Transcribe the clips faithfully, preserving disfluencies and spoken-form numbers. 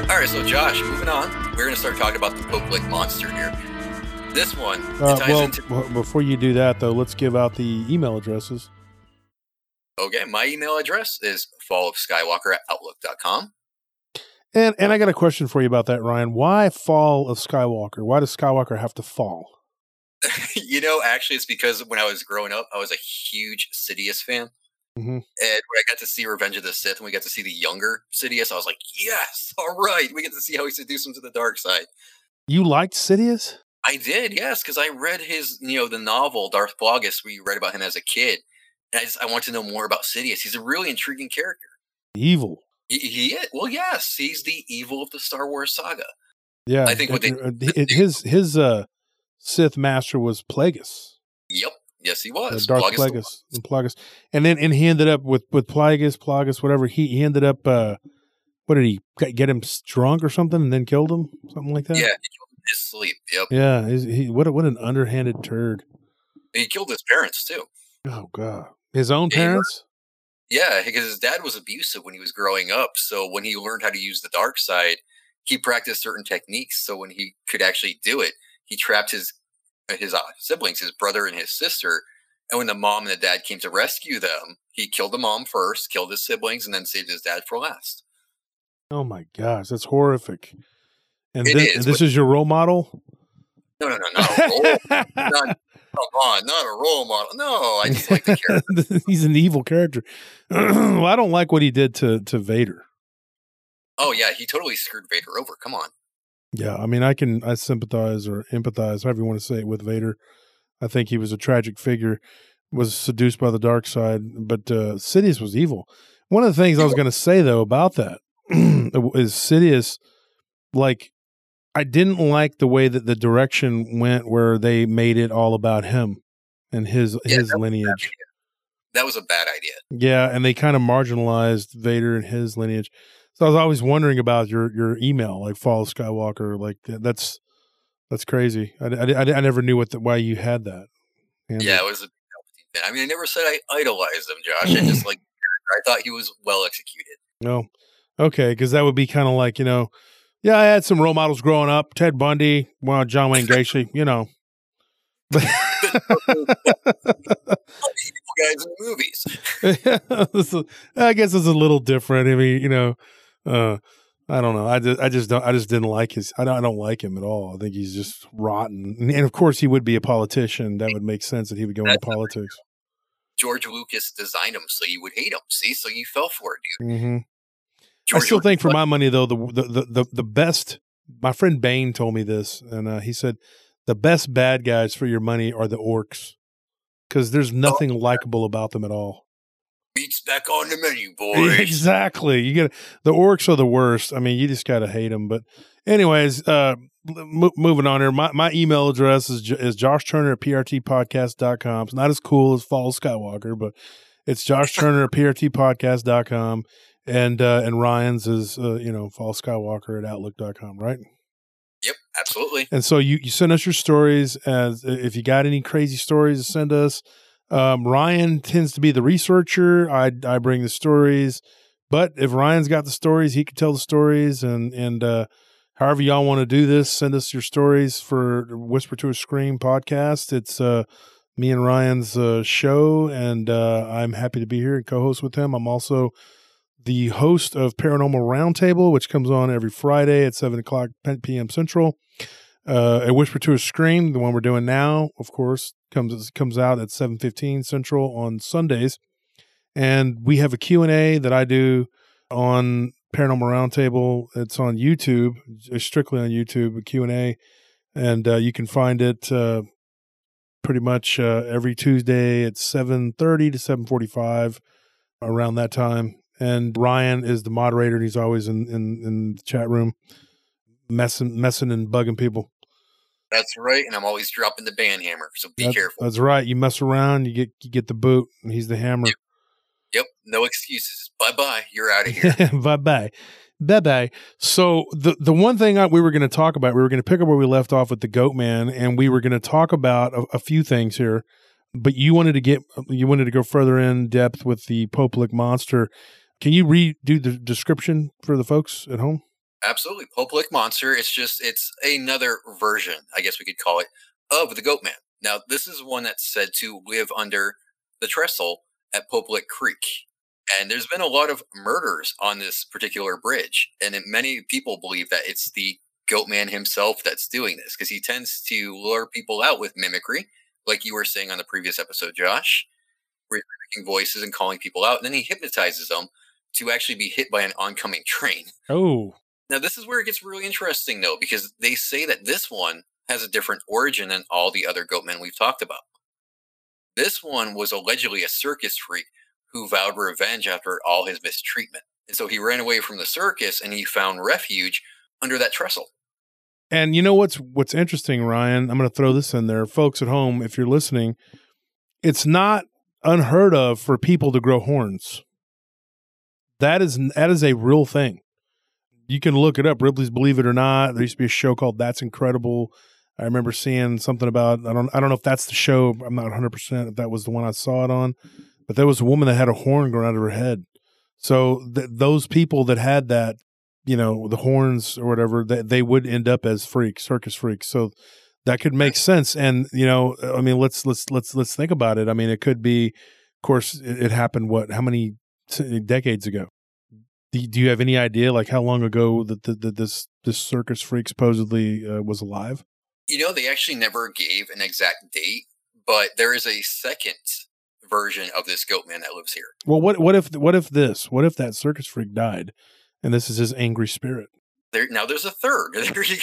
All right, so Josh, moving on, we're going to start talking about the Pope-like monster here. This one, Uh, it ties well, into... b- before you do that, though, let's give out the email addresses. Okay, my email address is fallofskywalker at outlook dot com. And and I got a question for you about that, Ryan. Why Fall of Skywalker? Why does Skywalker have to fall? You know, actually, it's because when I was growing up, I was a huge Sidious fan. Mm-hmm. And when I got to see Revenge of the Sith and we got to see the younger Sidious, I was like, yes, all right. We get to see how he seduced him to the dark side. You liked Sidious? I did, yes, because I read his, you know, the novel, Darth Plagueis, where you read about him as a kid. And I just, I want to know more about Sidious. He's a really intriguing character. Evil. He, he is. Well, yes, he's the evil of the Star Wars saga. Yeah. I think what they, it, his, his uh, Sith master was Plagueis. Yep. Yes, he was. Uh, Darth Plagueis. And Plagueis. And then and he ended up with, with Plagueis, Plagueis, whatever. He, he ended up, uh, what did he, get him drunk or something and then killed him? Something like that? Yeah, he killed him in his sleep. Yep. Yeah. He, what, a, what an underhanded turd. He killed his parents, too. Oh, God. His own parents? Yeah, because his dad was abusive when he was growing up. So when he learned how to use the dark side, he practiced certain techniques. So when he could actually do it, he trapped his his uh, siblings, his brother and his sister. And when the mom and the dad came to rescue them, he killed the mom first, killed his siblings, and then saved his dad for last. Oh my gosh, that's horrific. And, It this, is, this is your role model? No, no, no, not a role. not, come on, not a role model. No, I just like the character. He's an evil character. Well, I don't like what he did to, to Vader. Oh, yeah, he totally screwed Vader over. Come on. Yeah, I mean, I can I sympathize or empathize, however you want to say it, with Vader. I think he was a tragic figure, was seduced by the dark side, but uh, Sidious was evil. One of the things I was going to say, though, about that is Sidious, like, I didn't like the way that the direction went where they made it all about him and his Yeah, his that lineage. That was a bad idea. Yeah, and they kind of marginalized Vader and his lineage. So I was always wondering about your your email, like Fall of Skywalker, like that's that's crazy. I, I, I, I never knew what the, why you had that. And yeah, it was a Palpatine fan. I mean, I never said I idolized him, Josh. I just like I thought he was well executed. No, okay, because that would be kind of like, you know, yeah, I had some role models growing up: Ted Bundy, well, John Wayne Gacy, you know. But guys in the movies. I guess it's a little different. I mean, you know. Uh, I don't know. I just, I just don't, I just didn't like his, I don't, I don't like him at all. I think he's just rotten. And, and of course he would be a politician. That would make sense that he would go into politics. George Lucas designed him so you would hate him. See, so you fell for it, dude. Mm-hmm. George I still Lucas think for my money though, the, the, the, the, the best, my friend Bane told me this, and uh, he said, the best bad guys for your money are the orcs. Cause there's nothing oh, likable about them at all. Meat's back on the menu, boys. Exactly. You get the orcs are the worst. I mean, you just gotta hate them. But, anyways, uh, m- moving on here. My my email address is is Josh Turner at P R T podcast dot com. It's not as cool as Fall Skywalker, but it's Josh Turner at P R T podcast dot com, and uh, and Ryan's is uh, you know Fall Skywalker at outlook dot com, right? Yep, absolutely. And so you you send us your stories. As if you got any crazy stories to send us. Um, Ryan tends to be the researcher. I I bring the stories, but if Ryan's got the stories, he can tell the stories. And and uh, however y'all want to do this, send us your stories for Whisper to a Scream podcast. It's uh, me and Ryan's uh, show, and uh, I'm happy to be here and co-host with him. I'm also the host of Paranormal Roundtable, which comes on every Friday at seven o'clock p.m. Central. Uh, a Whisper to a Scream, the one we're doing now, of course, comes comes out at seven fifteen Central on Sundays. And we have a Q and A that I do on Paranormal Roundtable. It's on YouTube, it's strictly on YouTube, a Q and A. And uh, you can find it uh, pretty much uh, every Tuesday at seven thirty to seven forty-five, around that time. And Ryan is the moderator, and he's always in, in, in the chat room messing messing and bugging people. That's right, and I'm always dropping the ban hammer, so be that's, careful. That's right. You mess around, you get you get the boot, and he's the hammer. Yep, yep. No excuses. Bye-bye. You're out of here. Bye-bye. Bye-bye. So the, the one thing I, we were going to talk about, we were going to pick up where we left off with the Goat Man, and we were going to talk about a, a few things here, but you wanted to get you wanted to go further in depth with the Pope-like monster. Can you redo the description for the folks at home? Absolutely. Pope Lick Monster. It's just, it's another version, I guess we could call it, of the Goat Man. Now, this is one that's said to live under the trestle at Pope Lick Creek. And there's been a lot of murders on this particular bridge. And it, many people believe that it's the Goat Man himself that's doing this because he tends to lure people out with mimicry, like you were saying on the previous episode, Josh, where he's mimicking voices and calling people out. And then he hypnotizes them to actually be hit by an oncoming train. Oh. Now, this is where it gets really interesting, though, because they say that this one has a different origin than all the other Goatmen we've talked about. This one was allegedly a circus freak who vowed revenge after all his mistreatment. And so he ran away from the circus and he found refuge under that trestle. And you know what's what's interesting, Ryan? I'm going to throw this in there. Folks at home, if you're listening, it's not unheard of for people to grow horns. That is that is a real thing. You can look it up. Ripley's Believe It or Not. There used to be a show called That's Incredible. I remember seeing something about, I don't I don't know if that's the show. I'm not one hundred percent if that was the one I saw it on. But there was a woman that had a horn growing out of her head. So th- those people that had that, you know, the horns or whatever, they, they would end up as freaks, circus freaks. So that could make sense. And, you know, I mean, let's let's let's let's think about it. I mean, it could be, of course, it, it happened, what, how many t- decades ago? Do, do you have any idea, like, how long ago that, that, that this this circus freak supposedly uh, was alive? You know, they actually never gave an exact date, but there is a second version of this goat man that lives here. Well, what what if what if this? What if that circus freak died, and this is his angry spirit? There now, there's a third. There you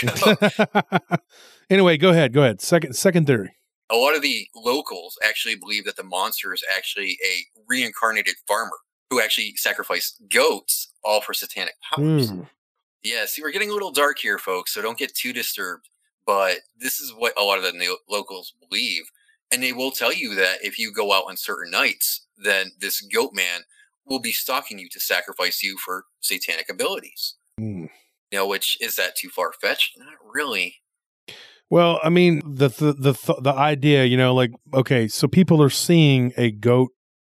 go. Anyway, go ahead. Go ahead. Second second theory. A lot of the locals actually believe that the monster is actually a reincarnated farmer who actually sacrificed goats, all for satanic powers. Mm. Yeah, see, we're getting a little dark here, folks, so don't get too disturbed. But this is what a lot of the no- locals believe. And they will tell you that if you go out on certain nights, then this goat man will be stalking you to sacrifice you for satanic abilities. Mm. You know, which, is that too far-fetched? Not really. Well, I mean, the the the the idea, you know, like, okay, so people are seeing a goat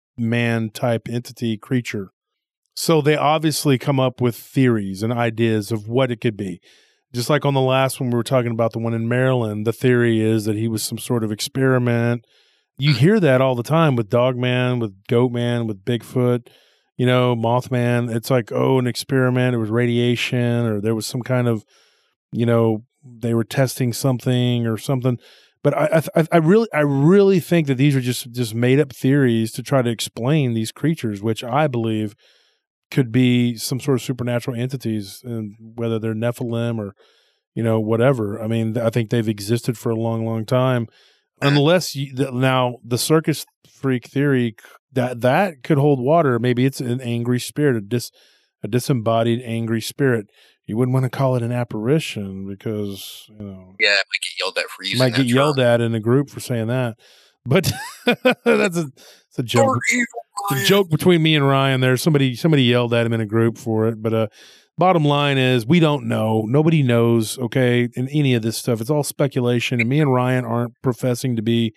man type entity creature. So they obviously come up with theories and ideas of what it could be. Just like on the last one, we were talking about the one in Maryland, the theory is that he was some sort of experiment. You hear that all the time with Dogman, with Goatman, with Bigfoot, you know, Mothman. It's like, oh, an experiment. It was radiation, or there was some kind of, you know, they were testing something or something. But I, I, I really, I really think that these are just just made up theories to try to explain these creatures, which I believe could be some sort of supernatural entities, and whether they're Nephilim or, you know, whatever. I mean, I think they've existed for a long, long time. Unless you, now the circus freak theory, that that could hold water. Maybe it's an angry spirit, a dis, a disembodied angry spirit. You wouldn't want to call it an apparition because, you know, yeah, it might get yelled at for using might that get yelled term. at in a group for saying that. But that's a, it's a joke. It's a joke between me and Ryan there. Somebody somebody yelled at him in a group for it. But uh, bottom line is, we don't know. Nobody knows, okay, in any of this stuff. It's all speculation. And me and Ryan aren't professing to be,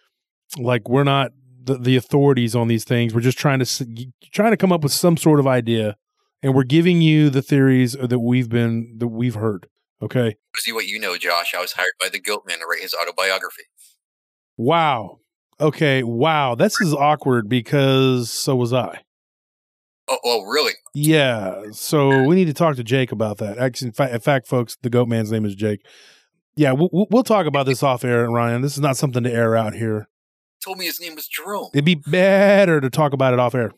like, we're not the, the authorities on these things. We're just trying to trying to come up with some sort of idea. And we're giving you the theories that we've been, that we've heard, okay? See what you know, Josh. I was hired by the Goatman to write his autobiography. Wow. Okay, wow. This is awkward because so was I. Oh, oh, really? Yeah. So we need to talk to Jake about that. Actually, in fact, in fact folks, the goat man's name is Jake. Yeah, we'll, we'll talk about this off air, Ryan. This is not something to air out here. He told me his name was Jerome. It'd be better to talk about it off air.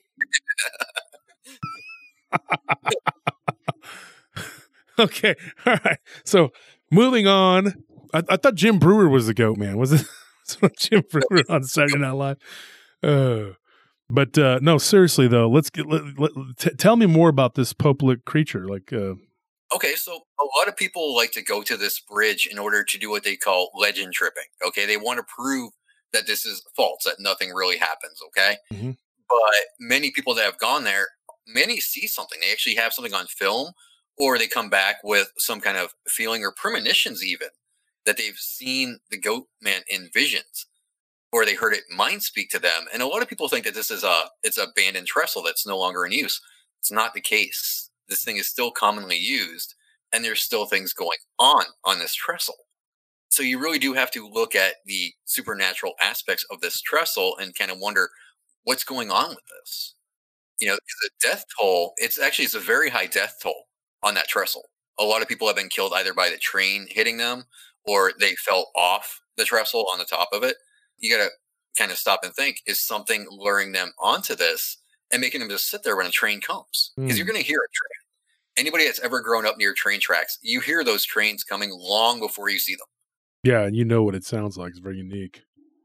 Okay. All right. So moving on. I, I thought Jim Brewer was the goat man. Was it? Jim Brewer on Saturday Night Live. Uh, but uh, no, seriously though, let's get. Let, let, t- tell me more about this Pope Lick creature. Like, uh, okay, so a lot of people like to go to this bridge in order to do what they call legend tripping. Okay, they want to prove that this is false, that nothing really happens. Okay, mm-hmm. But many people that have gone there, many see something. They actually have something on film, or they come back with some kind of feeling or premonitions, even that they've seen the goat man in visions, or they heard it mind speak to them. And a lot of people think that this is a it's a abandoned trestle that's no longer in use. It's not the case. This thing is still commonly used and there's still things going on on this trestle. So you really do have to look at the supernatural aspects of this trestle and kind of wonder what's going on with this. You know, the death toll, it's actually it's a very high death toll on that trestle. A lot of people have been killed either by the train hitting them or they fell off the trestle on the top of it. You got to kind of stop and think, is something luring them onto this and making them just sit there when a train comes? Because Mm. you're going to hear a train. Anybody that's ever grown up near train tracks, you hear those trains coming long before you see them. Yeah, and you know what it sounds like. It's very unique.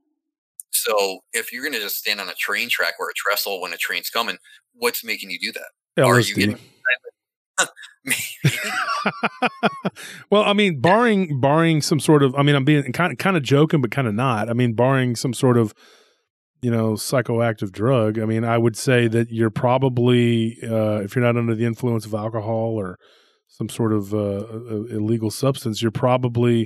So if you're going to just stand on a train track or a trestle when a train's coming, what's making you do that? L Are S you D. getting maybe? Well, I mean, barring barring some sort of, I mean, I'm being kind of kind of joking, but kind of not. I mean, barring some sort of, you know, psychoactive drug. I mean, I would say that you're probably, uh, if you're not under the influence of alcohol or some sort of uh, uh, illegal substance, you're probably,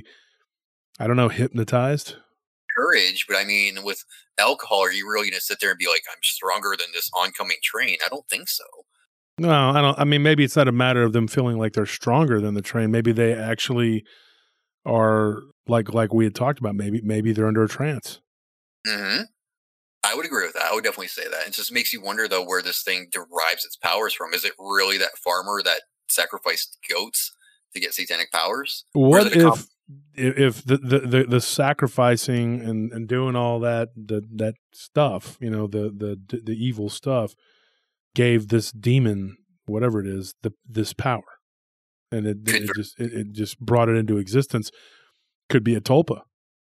I don't know, hypnotized. Courage, but I mean, with alcohol, are you really going to sit there and be like, I'm stronger than this oncoming train? I don't think so. No, I don't. I mean, maybe it's not a matter of them feeling like they're stronger than the train. Maybe they actually are like like we had talked about. Maybe maybe they're under a trance. hmm I would agree with that. I would definitely say that. It just makes you wonder, though, where this thing derives its powers from. Is it really that farmer that sacrificed goats to get satanic powers? Or is What it a com- if if if the the, the, the sacrificing and, and doing all that the, that stuff, you know, the the the evil stuff, gave this demon, whatever it is, the this power, and it, Could it ver- just it, it just brought it into existence. Could be a tulpa.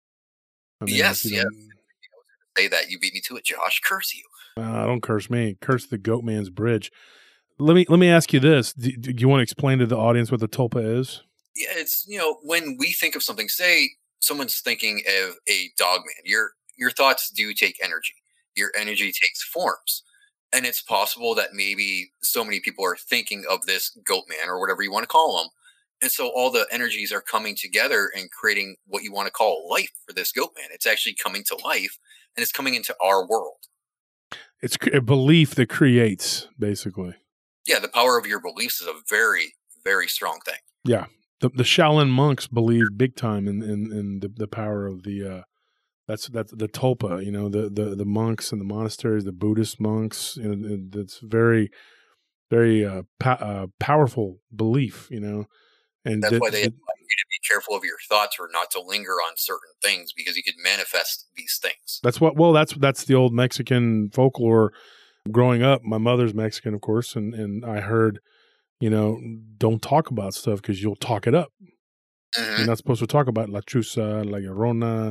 I mean, yes, like, you yes. know, Say that. You beat me to it, Josh. Curse you. uh, don't curse me. Curse the goat man's bridge. Let me let me ask you this: do, do you want to explain to the audience what the tulpa is? Yeah, it's, you know, when we think of something, say someone's thinking of a dog man, your your thoughts do take energy. Your energy takes forms. And it's possible that maybe so many people are thinking of this goat man or whatever you want to call him. And so all the energies are coming together and creating what you want to call life for this goat man. It's actually coming to life and it's coming into our world. It's a belief that creates, basically. Yeah, the power of your beliefs is a very, very strong thing. Yeah, the the Shaolin monks believe big time in in, in the, the power of the. Uh, that's that's the tulpa. You know, the, the the monks and the monasteries, the Buddhist monks. You know, it's very, very uh, po- uh, powerful belief. You know, and That's that, why they that, advise you to be careful of your thoughts or not to linger on certain things because you could manifest these things. that's what. Well, that's that's the old Mexican folklore. Growing up, my mother's Mexican, of course, and and I heard, you know, don't talk about stuff because you'll talk it up. hmm You're not supposed to talk about La Chusa, La Llorona, uh,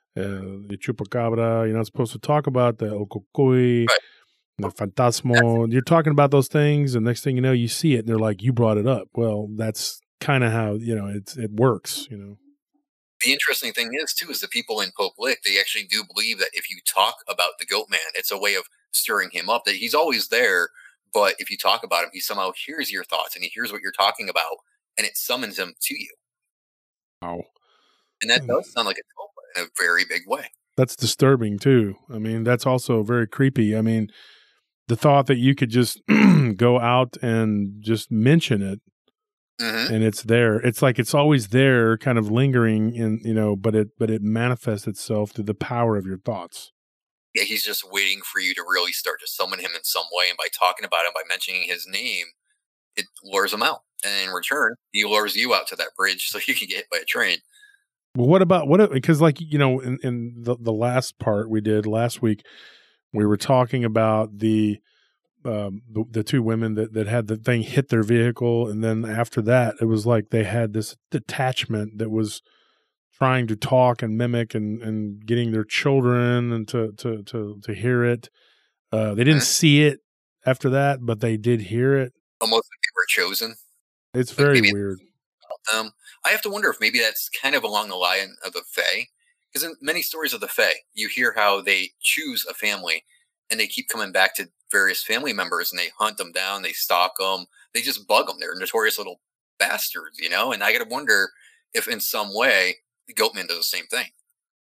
the Chupacabra. You're not supposed to talk about the Ococoy, Right. the Fantasmo. You're talking about those things, and next thing you know, you see it, and they're like, you brought it up. Well, that's kind of how, you know, it's it works, you know. The interesting thing is, too, is the people in Pope Lick, they actually do believe that if you talk about the goat man, it's a way of stirring him up, that he's always there. But if you talk about him, he somehow hears your thoughts and he hears what you're talking about and it summons him to you. Wow. And that does sound like a tulpa in a very big way. That's disturbing, too. I mean, that's also very creepy. I mean, the thought that you could just go out and just mention it, hmm and it's there. It's like it's always there, kind of lingering in, you know, but it but it manifests itself through the power of your thoughts. Yeah, he's just waiting for you to really start to summon him in some way. And by talking about him, by mentioning his name, it lures him out. And in return, he lures you out to that bridge so you can get hit by a train. Well, what about what? Because, like, you know, in, in the the last part we did last week, we were talking about the um, the, the two women that that had the thing hit their vehicle, and then after that, it was like they had this detachment that was trying to talk and mimic and, and getting their children and to to to to hear it. Uh, they didn't Mhm. see it after that, but they did hear it. Almost like they were chosen. It's Like very maybe weird. Um, I have to wonder if maybe that's kind of along the line of the Fae. Because in many stories of the Fae, you hear how they choose a family and they keep coming back to various family members and they hunt them down, they stalk them, they just bug them. They're notorious little bastards, you know? And I got to wonder if in some way the Goatman does the same thing.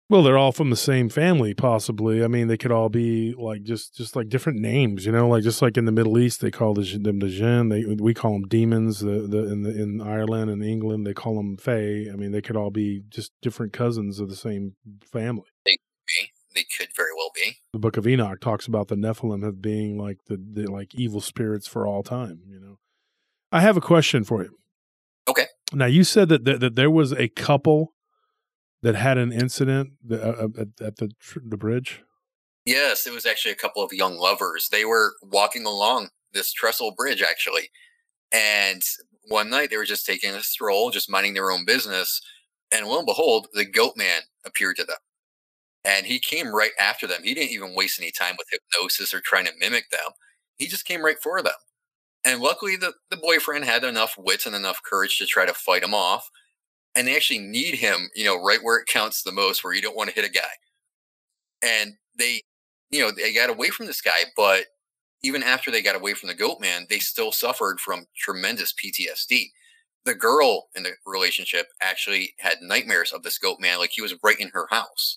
Well, they're all from the same family, possibly. I mean, they could all be like just, just like different names, you know, like just like in the Middle East, they call the, them the jinn. They we call them demons. The the in the, in Ireland and England, they call them fae. I mean, they could all be just different cousins of the same family. They could be. They could very well be. The Book of Enoch talks about the Nephilim as being like the, the like evil spirits for all time. You know, I have a question for you. Okay. Now, you said that that, that there was a couple that had an incident that, uh, at, at the the bridge? Yes, it was actually a couple of young lovers. They were walking along this trestle bridge, actually. And one night they were just taking a stroll, just minding their own business. And lo and behold, the goat man appeared to them. And he came right after them. He didn't even waste any time with hypnosis or trying to mimic them. He just came right for them. And luckily, the, the boyfriend had enough wits and enough courage to try to fight him off. And they actually need him, you know, right where it counts the most, where you don't want to hit a guy. And they, you know, they got away from this guy, but even after they got away from the goat man, they still suffered from tremendous P T S D. The girl in the relationship actually had nightmares of this goat man, like he was right in her house.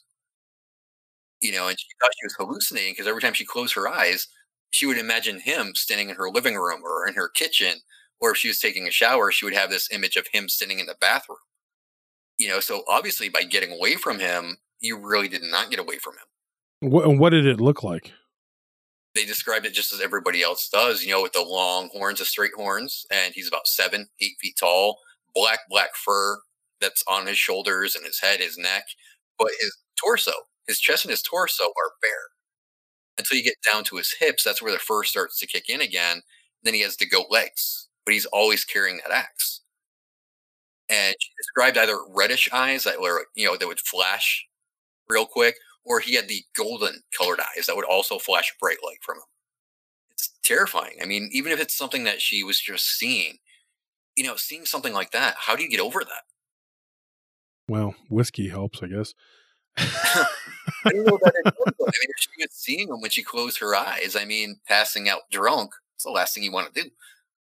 You know, and she thought she was hallucinating because every time she closed her eyes, she would imagine him standing in her living room or in her kitchen, or if she was taking a shower, she would have this image of him sitting in the bathroom. You know, so obviously by getting away from him, you really did not get away from him. What, what did it look like? They described it just as everybody else does, you know, with the long horns, the straight horns, and he's about seven, eight feet tall, black, black fur that's on his shoulders and his head, his neck, but his torso, his chest and his torso are bare. Until you get down to his hips, that's where the fur starts to kick in again. Then he has the goat legs, but he's always carrying that axe. And she described either reddish eyes that were, you know, that would flash real quick, or he had the golden colored eyes that would also flash bright light from him. It's terrifying. I mean, even if it's something that she was just seeing, you know, seeing something like that, how do you get over that? Well, whiskey helps, I guess. I don't know that it would, though. I mean, if she was seeing them when she closed her eyes, I mean, passing out drunk, it's the last thing you want to do.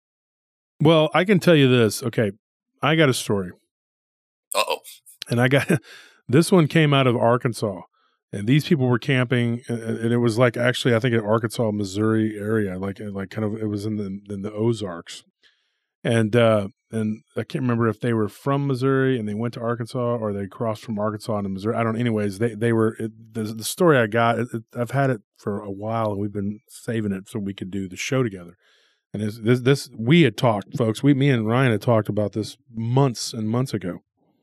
Well, I can tell you this. Okay, I got a story. Uh-oh. And I got, this one came out of Arkansas. And these people were camping, and it was like actually, I think in Arkansas, Missouri area, like like kind of, it was in the in the Ozarks, and uh, and I can't remember if they were from Missouri and they went to Arkansas or they crossed from Arkansas into Missouri. I don't. Anyways, they they were it, the the story I got. It, it, I've had it for a while, and we've been saving it so we could do the show together. And this this, this we had talked, folks. We me and Ryan had talked about this months and months ago,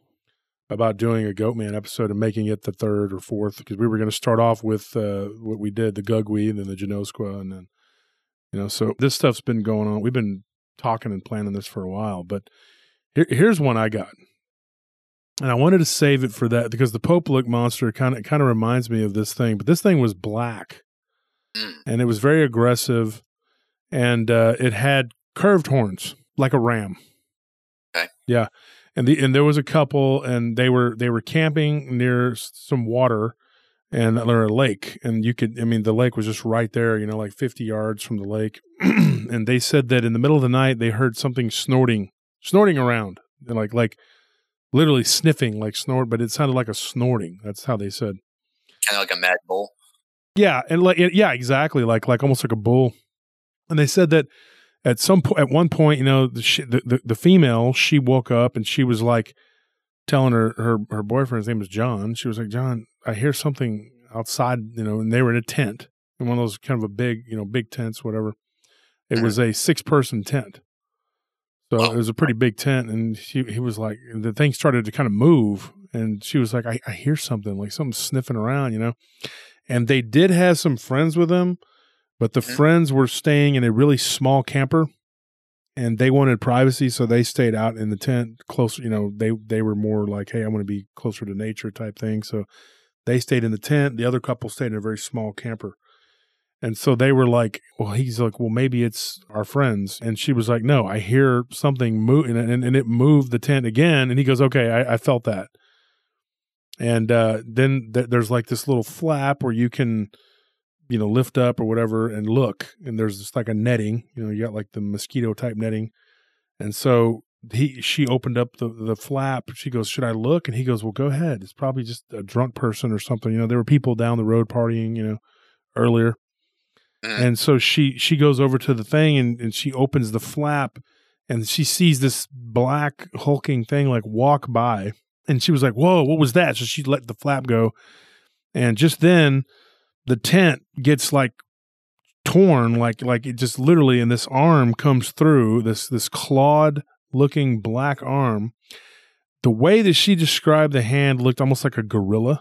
about doing a Goatman episode and making it the third or fourth, because we were going to start off with uh, what we did, the Gugwe and then the Genosqua. And then, you know, so this stuff's been going on. We've been talking and planning this for a while, but here, here's one I got. And I wanted to save it for that because the Popelic monster kind of kind of reminds me of this thing, but this thing was black and it was very aggressive and uh, it had curved horns like a ram. Okay. Yeah. And the and there was a couple, and they were they were camping near some water, and or a lake, and you could I mean the lake was just right there, you know, like fifty yards from the lake, and they said that in the middle of the night they heard something snorting, snorting around, and like like literally sniffing, like snort, but it sounded like a snorting. That's how they said. Kind of like a mad bull. Yeah, and like yeah, exactly, like like almost like a bull, and they said that. At some point, at one point, you know, the, the, the the female, she woke up and she was like telling her, her her boyfriend's name was John. She was like, John, I hear something outside, you know, and they were in a tent, in one of those kind of a big, you know, big tents, whatever. It was a six person tent. So it was a pretty big tent. And she, he was like, the thing started to kind of move. And she was like, I, I hear something, like something sniffing around, you know. And they did have some friends with them. But the friends were staying in a really small camper, and they wanted privacy, so they stayed out in the tent closer. You know, they they were more like, "Hey, I want to be closer to nature," type thing. So they stayed in the tent. The other couple stayed in a very small camper, and so they were like, "Well," he's like, "Well, maybe it's our friends," and she was like, "No, I hear something move," and, and, and it moved the tent again. And he goes, "Okay, I, I felt that." And uh, then th- there's like this little flap where you can, you know, lift up or whatever and look, and there's just like a netting, you know, you got like the mosquito type netting. And so he she opened up the, the flap. She goes, should I look? And he goes, well, go ahead. It's probably just a drunk person or something. You know, there were people down the road partying, you know, earlier. Mm. And so she she goes over to the thing and, and she opens the flap and she sees this black hulking thing like walk by. And she was like, whoa, what was that? So she let the flap go. And just then the tent gets like torn, like like it just literally, and this arm comes through, this this clawed looking black arm. The way that she described the hand looked almost like a gorilla,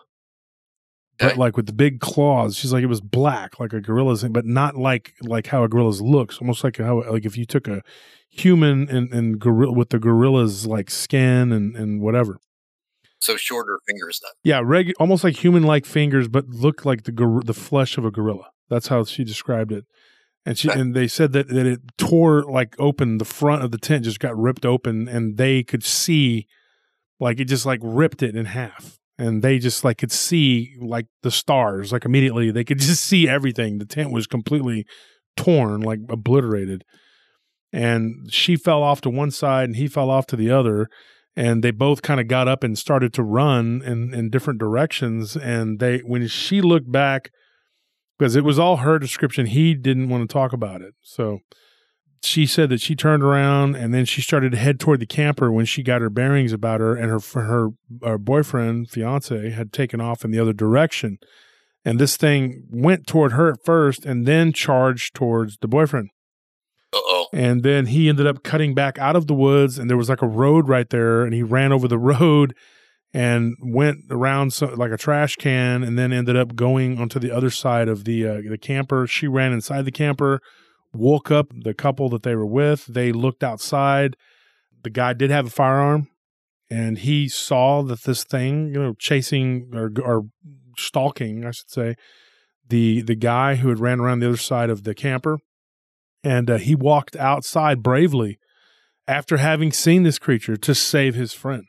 but okay. like with the big claws. She's like, it was black, like a gorilla's, but not like like how a gorilla's looks. Almost like how like if you took a human and, and gorilla with the gorilla's like skin and, and whatever. So shorter fingers then. Yeah, regu- almost like human-like fingers, but look like the gor- the flesh of a gorilla. That's how she described it. And she okay. and they said that, that it tore like open, the front of the tent just got ripped open, and they could see like it just like ripped it in half. And they just like could see like the stars, like immediately they could just see everything. The tent was completely torn, like obliterated. And she fell off to one side and he fell off to the other. And they both kind of got up and started to run in, in different directions. And they, when she looked back, because it was all her description, he didn't want to talk about it. So she said that she turned around and then she started to head toward the camper when she got her bearings about her, and her her, her boyfriend, fiance, had taken off in the other direction. And this thing went toward her at first and then charged towards the boyfriend. Uh-oh. And then he ended up cutting back out of the woods, and there was like a road right there, and he ran over the road and went around so, like a trash can, and then ended up going onto the other side of the uh, the camper. She ran inside the camper, woke up the couple that they were with. They looked outside. The guy did have a firearm, and he saw that this thing, you know, chasing or, or stalking, I should say, the the guy who had ran around the other side of the camper. And uh, he walked outside bravely after having seen this creature to save his friend.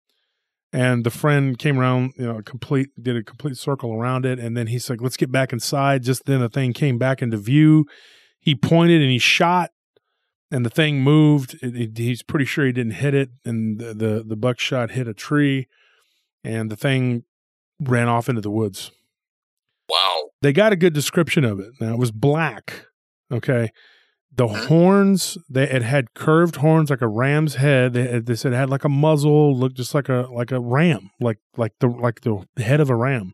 And the friend came around, you know, complete did a complete circle around it. And then he's like, let's get back inside. Just then the thing came back into view. He pointed and he shot, and the thing moved. It, it, he's pretty sure he didn't hit it. And the, the, the buckshot hit a tree, and the thing ran off into the woods. Wow. They got a good description of it. Now, it was black. Okay. The horns, they it had curved horns like a ram's head. They, they said it had like a muzzle, looked just like a like a ram, like like the like the head of a ram,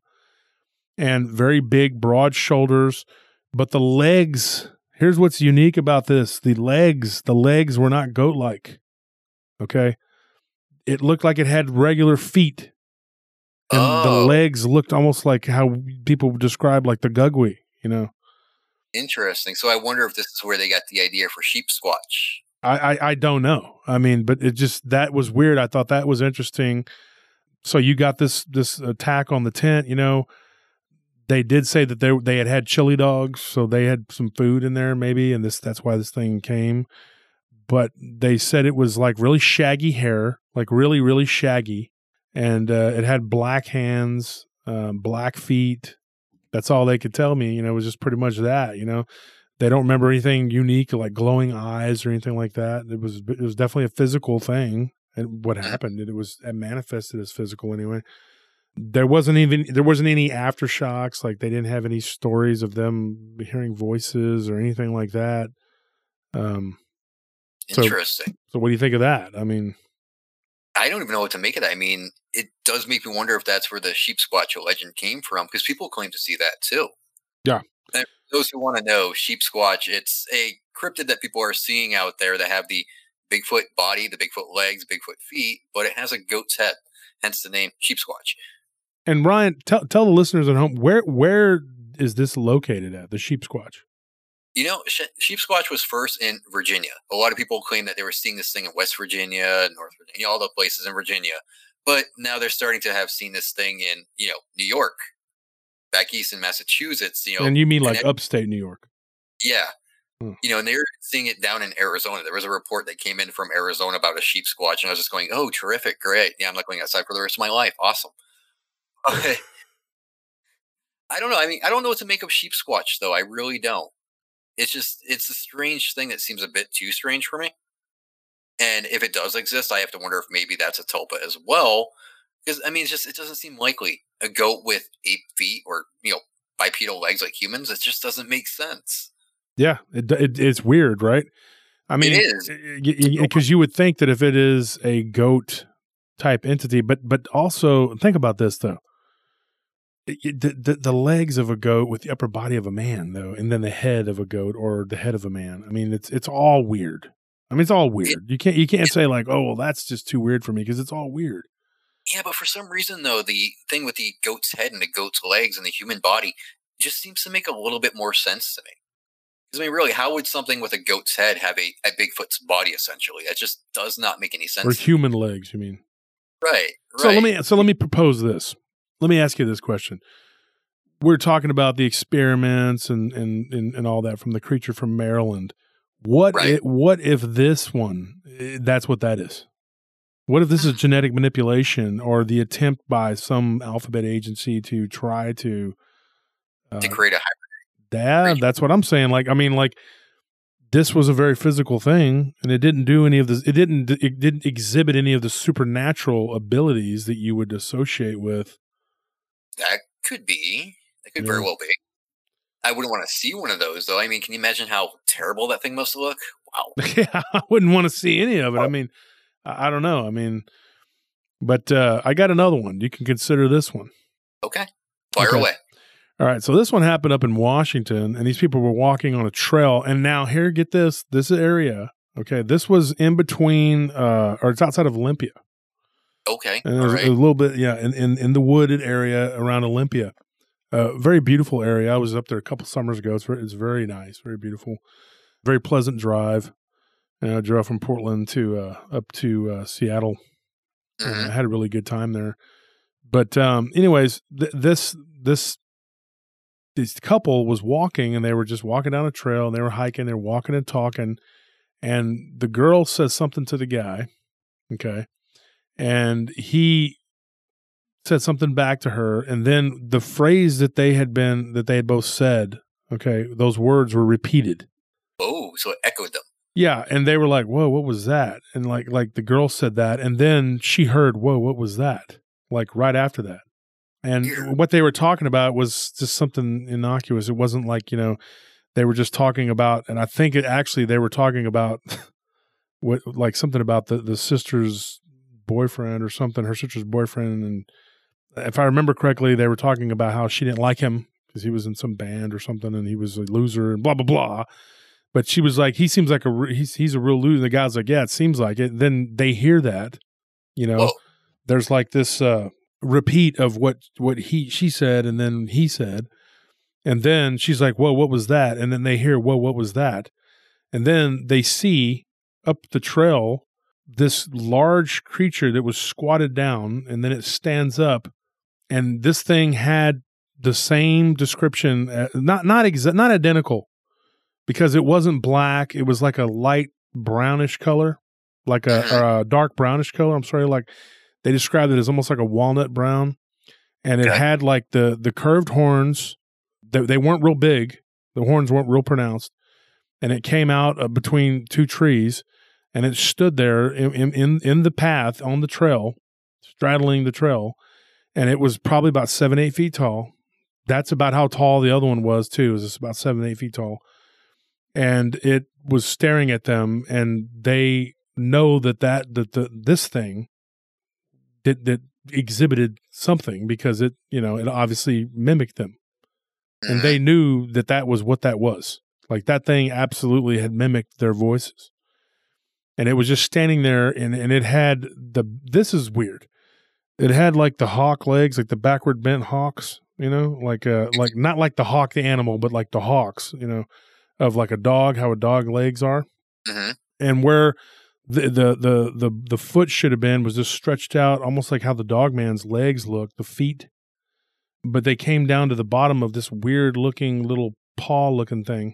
and very big, broad shoulders. But the legs, here's what's unique about this: the legs, the legs were not goat-like. Okay, it looked like it had regular feet, and oh. the legs looked almost like how people describe like the gugwe, you know. Interesting. So I wonder if this is where they got the idea for sheep squatch. I, I, I don't know. I mean, but it just, that was weird. I thought that was interesting. So you got this this attack on the tent, you know. They did say that they they had had chili dogs, so they had some food in there maybe, and this that's why this thing came. But they said it was like really shaggy hair, like really, really shaggy. And uh, it had black hands, um, black feet. That's all they could tell me, you know, it was just pretty much that, you know. They don't remember anything unique like glowing eyes or anything like that. It was it was definitely a physical thing. And what happened, it was it manifested as physical anyway. There wasn't even there wasn't any aftershocks, like they didn't have any stories of them hearing voices or anything like that. Um Interesting. So, so what do you think of that? I mean, I don't even know what to make of that. I mean, it does make me wonder if that's where the sheep squatch legend came from, because people claim to see that too. Yeah. And for those who want to know, sheep squatch, it's a cryptid that people are seeing out there that have the Bigfoot body, the Bigfoot legs, Bigfoot feet, but it has a goat's head, hence the name sheep squatch. And Ryan, tell tell the listeners at home, where where is this located at, the sheep squatch? You know, sheep squatch was first in Virginia. A lot of people claim that they were seeing this thing in West Virginia, North Virginia, all the places in Virginia. But now they're starting to have seen this thing in, you know, New York, back east in Massachusetts. You know, and you mean like upstate New York? Yeah. Hmm. You know, and they're seeing it down in Arizona. There was a report that came in from Arizona about a sheep squatch, and I was just going, oh, terrific, great. Yeah, I'm not going outside for the rest of my life. Awesome. Okay. I don't know. I mean, I don't know what to make of sheep squatch, though. I really don't. It's just, it's a strange thing that seems a bit too strange for me. And if it does exist, I have to wonder if maybe that's a tulpa as well. Because, I mean, it's just, it doesn't seem likely. A goat with eight feet or, you know, bipedal legs like humans, it just doesn't make sense. Yeah, it, it it's weird, right? I mean, it is. Because you would think that if it is a goat type entity, but but also think about this, though. It, the, the, the legs of a goat with the upper body of a man, though, and then the head of a goat or the head of a man. I mean, it's it's all weird. I mean, it's all weird. It, you can't you can't say like, oh, well, that's just too weird for me because it's all weird. Yeah, but for some reason, though, the thing with the goat's head and the goat's legs and the human body just seems to make a little bit more sense to me. Because, I mean, really, how would something with a goat's head have a, a Bigfoot's body, essentially? That just does not make any sense. Or human legs, you mean? Right, right. So let me so let me propose this. Let me ask you this question. We're talking about the experiments and and, and, and all that from the creature from Maryland. What right. if, what if this one, that's what that is? What if this is genetic manipulation or the attempt by some alphabet agency to try to uh, to create a hybrid? That, that's what I'm saying. Like, I mean, like this was a very physical thing, and it didn't do any of this. It didn't. It didn't exhibit any of the supernatural abilities that you would associate with. That could be. That could yeah. very well be. I wouldn't want to see one of those, though. I mean, can you imagine how terrible that thing must look? Wow. Yeah, I wouldn't want to see any of it. I mean. I don't know. I mean, but uh, I got another one. You can consider this one. Okay. Fire okay. away. All right. So this one happened up in Washington, and these people were walking on a trail. And now here, get this, this area. Okay. This was in between, uh, or it's outside of Olympia. Okay. And there's right. a little bit, yeah, in, in, in the wooded area around Olympia. Uh, very beautiful area. I was up there a couple summers ago. It's very, it's very nice, very beautiful, very pleasant drive. And I drove from Portland to uh, up to uh, Seattle. Mm-hmm. And I had a really good time there. But um, anyways, th- this this this couple was walking, and they were just walking down a trail, and they were hiking, they were walking and talking, and the girl says something to the guy, okay, and he said something back to her, and then the phrase that they had been that they had both said, okay, those words were repeated. Oh, so it echoed them. Yeah, and they were like, "Whoa, what was that?" And like, like the girl said that, and then she heard, "Whoa, what was that?" Like right after that, and yeah. what they were talking about was just something innocuous. It wasn't like, you know, they were just talking about, and I think it actually they were talking about what, like something about the the sister's boyfriend or something, her sister's boyfriend, and if I remember correctly, they were talking about how she didn't like him because he was in some band or something, and he was a loser, and blah blah blah. But she was like, he seems like a he's he's a real loser. The guy's like, yeah, it seems like it. Then they hear that, you know. Whoa. There's like this uh, repeat of what what he she said, and then he said, and then she's like, whoa, what was that? And then they hear, whoa, what was that? And then they see up the trail this large creature that was squatted down, and then it stands up, and this thing had the same description, uh, not not exa- not identical. Because it wasn't black, it was like a light brownish color, like a, or a dark brownish color. I'm sorry, like they described it as almost like a walnut brown, and it okay. had like the the curved horns. They, they weren't real big; the horns weren't real pronounced, and it came out uh, between two trees, and it stood there in, in in the path on the trail, straddling the trail, and it was probably about seven eight feet tall. That's about how tall the other one was too. It was just about seven eight feet tall. And it was staring at them, and they know that that that the this thing that that exhibited something because it you know it obviously mimicked them, and they knew that that was what that was. Like that thing absolutely had mimicked their voices, and it was just standing there, and and it had the this is weird. It had like the hawk legs, like the backward bent hawks, you know, like uh like not like the hawk the animal, but like the hawks, you know. Of like a dog, how a dog legs are, mm-hmm. and where the, the the the the foot should have been was just stretched out, almost like how the dog man's legs look, the feet, but they came down to the bottom of this weird looking little paw looking thing,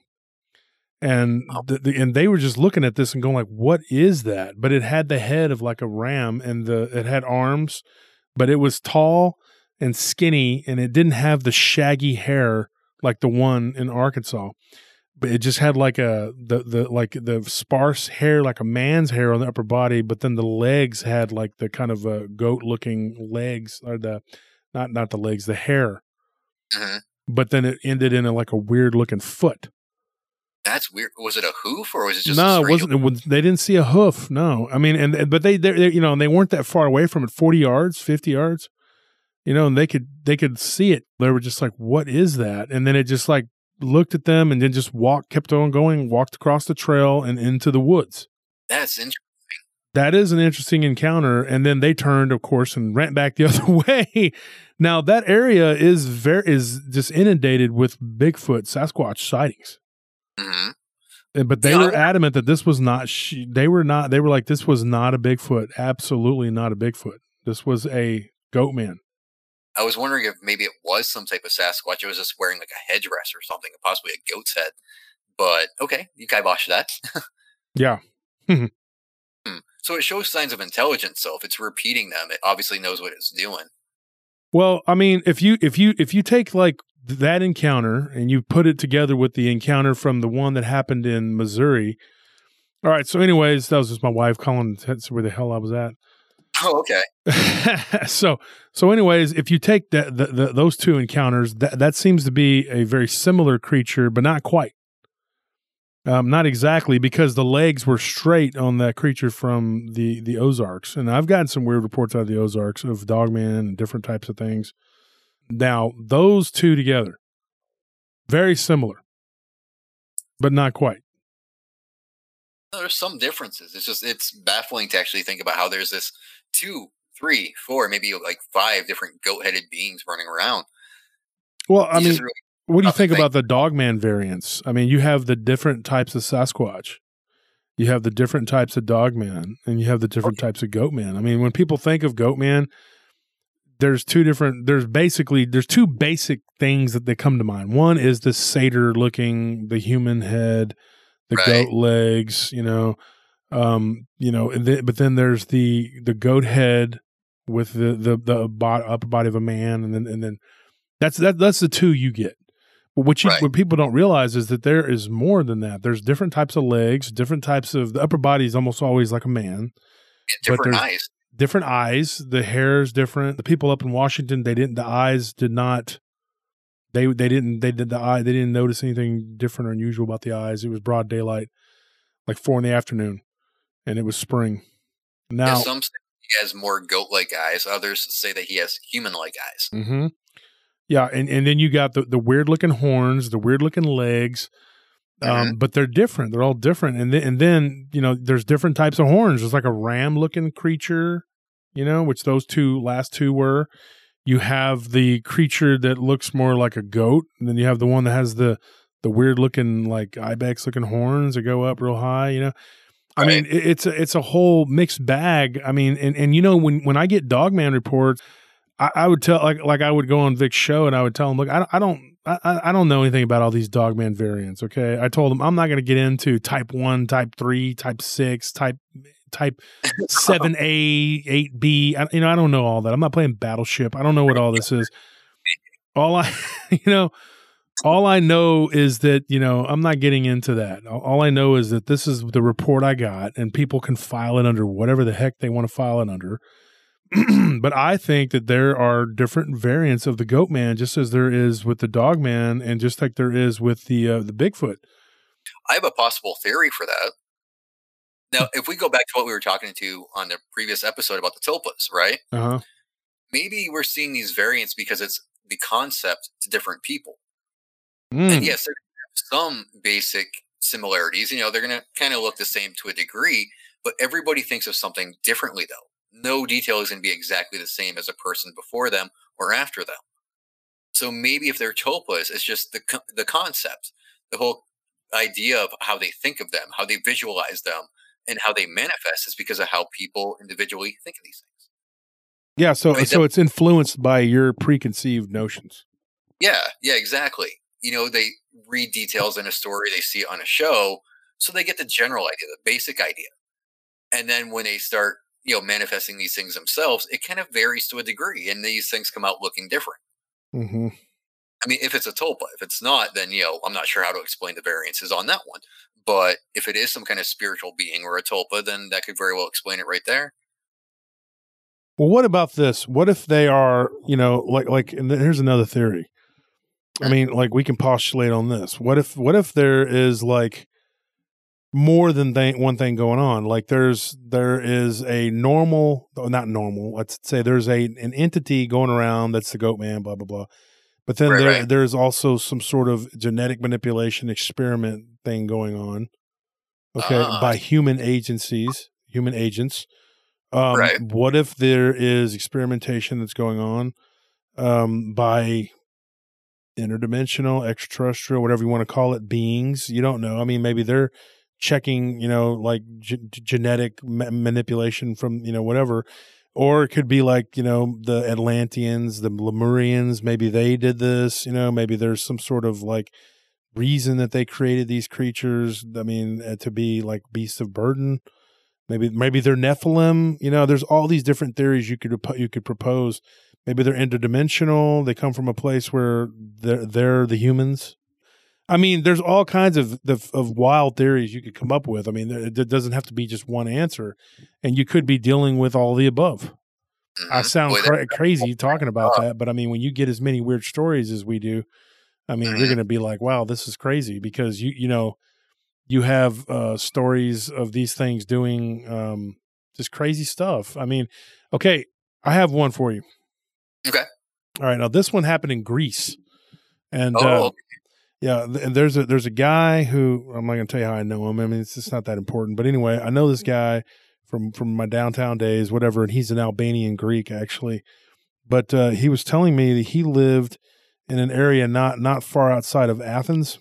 and oh. the, the, and they were just looking at this and going like, "What is that?" But it had the head of like a ram, and the it had arms, but it was tall and skinny, and it didn't have the shaggy hair like the one in Arkansas. but it just had like a the the like the sparse hair, like a man's hair on the upper body, but then the legs had like the kind of uh, goat looking legs, or the not not the legs, the hair. Mhm. But then it ended in a, like a weird looking foot. That's weird. Was it a hoof or was it just a No, it straight wasn't. It was, they didn't see a hoof. No, I mean, and, and but they, they, they, you know, and they weren't that far away from it, forty yards, fifty yards, you know, and they could, they could see it. They were just like, "What is that?" And then it just like looked at them, and then just walked, kept on going, walked across the trail and into the woods. That's interesting. That is an interesting encounter. And then they turned, of course, and ran back the other way. Now that area is very is just inundated with Bigfoot, Sasquatch sightings. Mm-hmm. But they Yeah, were adamant that this was not, sh- they were not, they were like, this was not a Bigfoot. Absolutely not a Bigfoot. This was a goat man. I was wondering if maybe it was some type of Sasquatch. It was just wearing like a headdress or something, possibly a goat's head. But okay, you kiboshed that. Yeah. Hmm. So it shows signs of intelligence. So if it's repeating them, it obviously knows what it's doing. Well, I mean, if you, if you, if you take like that encounter and you put it together with the encounter from the one that happened in Missouri. All right. So anyways, that was just my wife calling to see where the hell I was at. Oh, okay. so, so anyways, if you take that, the, the, those two encounters, that, that seems to be a very similar creature, but not quite. Um, not exactly, because the legs were straight on that creature from the, the Ozarks. And I've gotten some weird reports out of the Ozarks of Dogman and different types of things. Now, those two together, very similar, but not quite. There's some differences. It's just, it's baffling to actually think about how there's this two, three, four, maybe like five different goat-headed beings running around. Well, I It's mean, just really what do you tough to think think. about the Dogman variants? I mean, you have the different types of Sasquatch. You have the different types of Dogman, and you have the different types of Goatman. I mean, when people think of Goatman, there's two different, there's basically, there's two basic things that they come to mind. One is the satyr looking, the human head, the Right. goat legs, you know, um, you know, and then, but then there's the, the goat head with the, the, the bot, upper body of a man. And then, and then that's, that, that's the two you get. But what you, Right. what people don't realize is that there is more than that. There's different types of legs, different types of, the upper body is almost always like a man. Yeah, different there's- eyes. Different eyes, the hair is different. The people up in Washington, they didn't, the eyes did not, they, they didn't, they did the eye, they didn't notice anything different or unusual about the eyes. It was broad daylight, like four in the afternoon, and it was spring. Yeah, Now, some say he has more goat-like eyes. Others say that he has human-like eyes. mhm. yeah. And, and then you got the, the weird looking horns, the weird looking legs, um, Mhm. but they're different. They're all different. And then, and then, you know, there's different types of horns. There's like a ram looking creature, you know, which those two last two were. You have the creature that looks more like a goat, and then you have the one that has the the weird looking like ibex looking horns that go up real high. You know, I Right. mean, it, it's a it's a whole mixed bag. I mean, and and you know, when when I get Dogman reports, I, I would tell like like I would go on Vic's show and I would tell him, look, I don't I don't I, I don't know anything about all these Dogman variants. Okay, I told him I'm not going to get into type one, type three, type six, type type seven A, eight B. I, you know, I don't know all that. I'm not playing Battleship. I don't know what all this is. All I, you know, all I know is that, you know, I'm not getting into that. All, all I know is that this is the report I got, and people can file it under whatever the heck they want to file it under. But I think that there are different variants of the goat man, just as there is with the dog man, and just like there is with the uh, the Bigfoot. I have a possible theory for that. Now, if we go back to what we were talking to on the previous episode about the tulpas, right? Uh-huh. Maybe we're seeing these variants because it's the concept to different people. Mm. And yes, there are some basic similarities. You know, they're going to kind of look the same to a degree, but everybody thinks of something differently, though. No detail is going to be exactly the same as a person before them or after them. So maybe if they're tulpas, it's just the co- the concept, the whole idea of how they think of them, how they visualize them, and how they manifest is because of how people individually think of these things. Yeah, so I mean, so that- it's influenced by your preconceived notions. Yeah, yeah, exactly. You know, they read details in a story, they see it on a show, so they get the general idea, the basic idea. And then when they start, you know, manifesting these things themselves, it kind of varies to a degree, and these things come out looking different. Mm-hmm. I mean, if it's a tulpa, if it's not, then, you know, I'm not sure how to explain the variances on that one. But if it is some kind of spiritual being or a tulpa, then that could very well explain it right there. Well, what about this? What if they are, you know, like, like, and here's another theory. I mean, like, we can postulate on this. What if, what if there is like more than th- one thing going on? Like, there's, there is a normal, not normal, let's say there's a, an entity going around that's the goat man, blah, blah, blah. But then Right, there, right. there's also some sort of genetic manipulation experiment thing going on. Okay. Ah, By human agencies, human agents. Um, right. what if there is experimentation that's going on um, by interdimensional, extraterrestrial, whatever you want to call it, beings? You don't know. I mean, maybe they're checking, you know, like g- genetic ma- manipulation from, you know, whatever. Or it could be like, you know, the Atlanteans, the Lemurians, maybe they did this, you know, maybe there's some sort of like reason that they created these creatures. I mean, uh, to be like beasts of burden. Maybe maybe they're Nephilim. You know, there's all these different theories you could you could propose. Maybe they're interdimensional. They come from a place where they're they're the humans. I mean, there's all kinds of of, of wild theories you could come up with. I mean, there, there doesn't have to be just one answer, and you could be dealing with all the above. Mm-hmm. I sound Boy, cra- crazy talking about that, but I mean, when you get as many weird stories as we do, I mean, mm-hmm. you're going to be like, "Wow, this is crazy," because you you know. You have uh, stories of these things doing um, just crazy stuff. I mean, okay, I have one for you. Okay. All right, now this one happened in Greece, and Oh, uh, yeah, th- and there's a there's a guy who I'm not going to tell you how I know him. I mean, it's just not that important. But anyway, I know this guy from from my downtown days, whatever, and he's an Albanian Greek actually. But uh, he was telling me that he lived in an area not not far outside of Athens.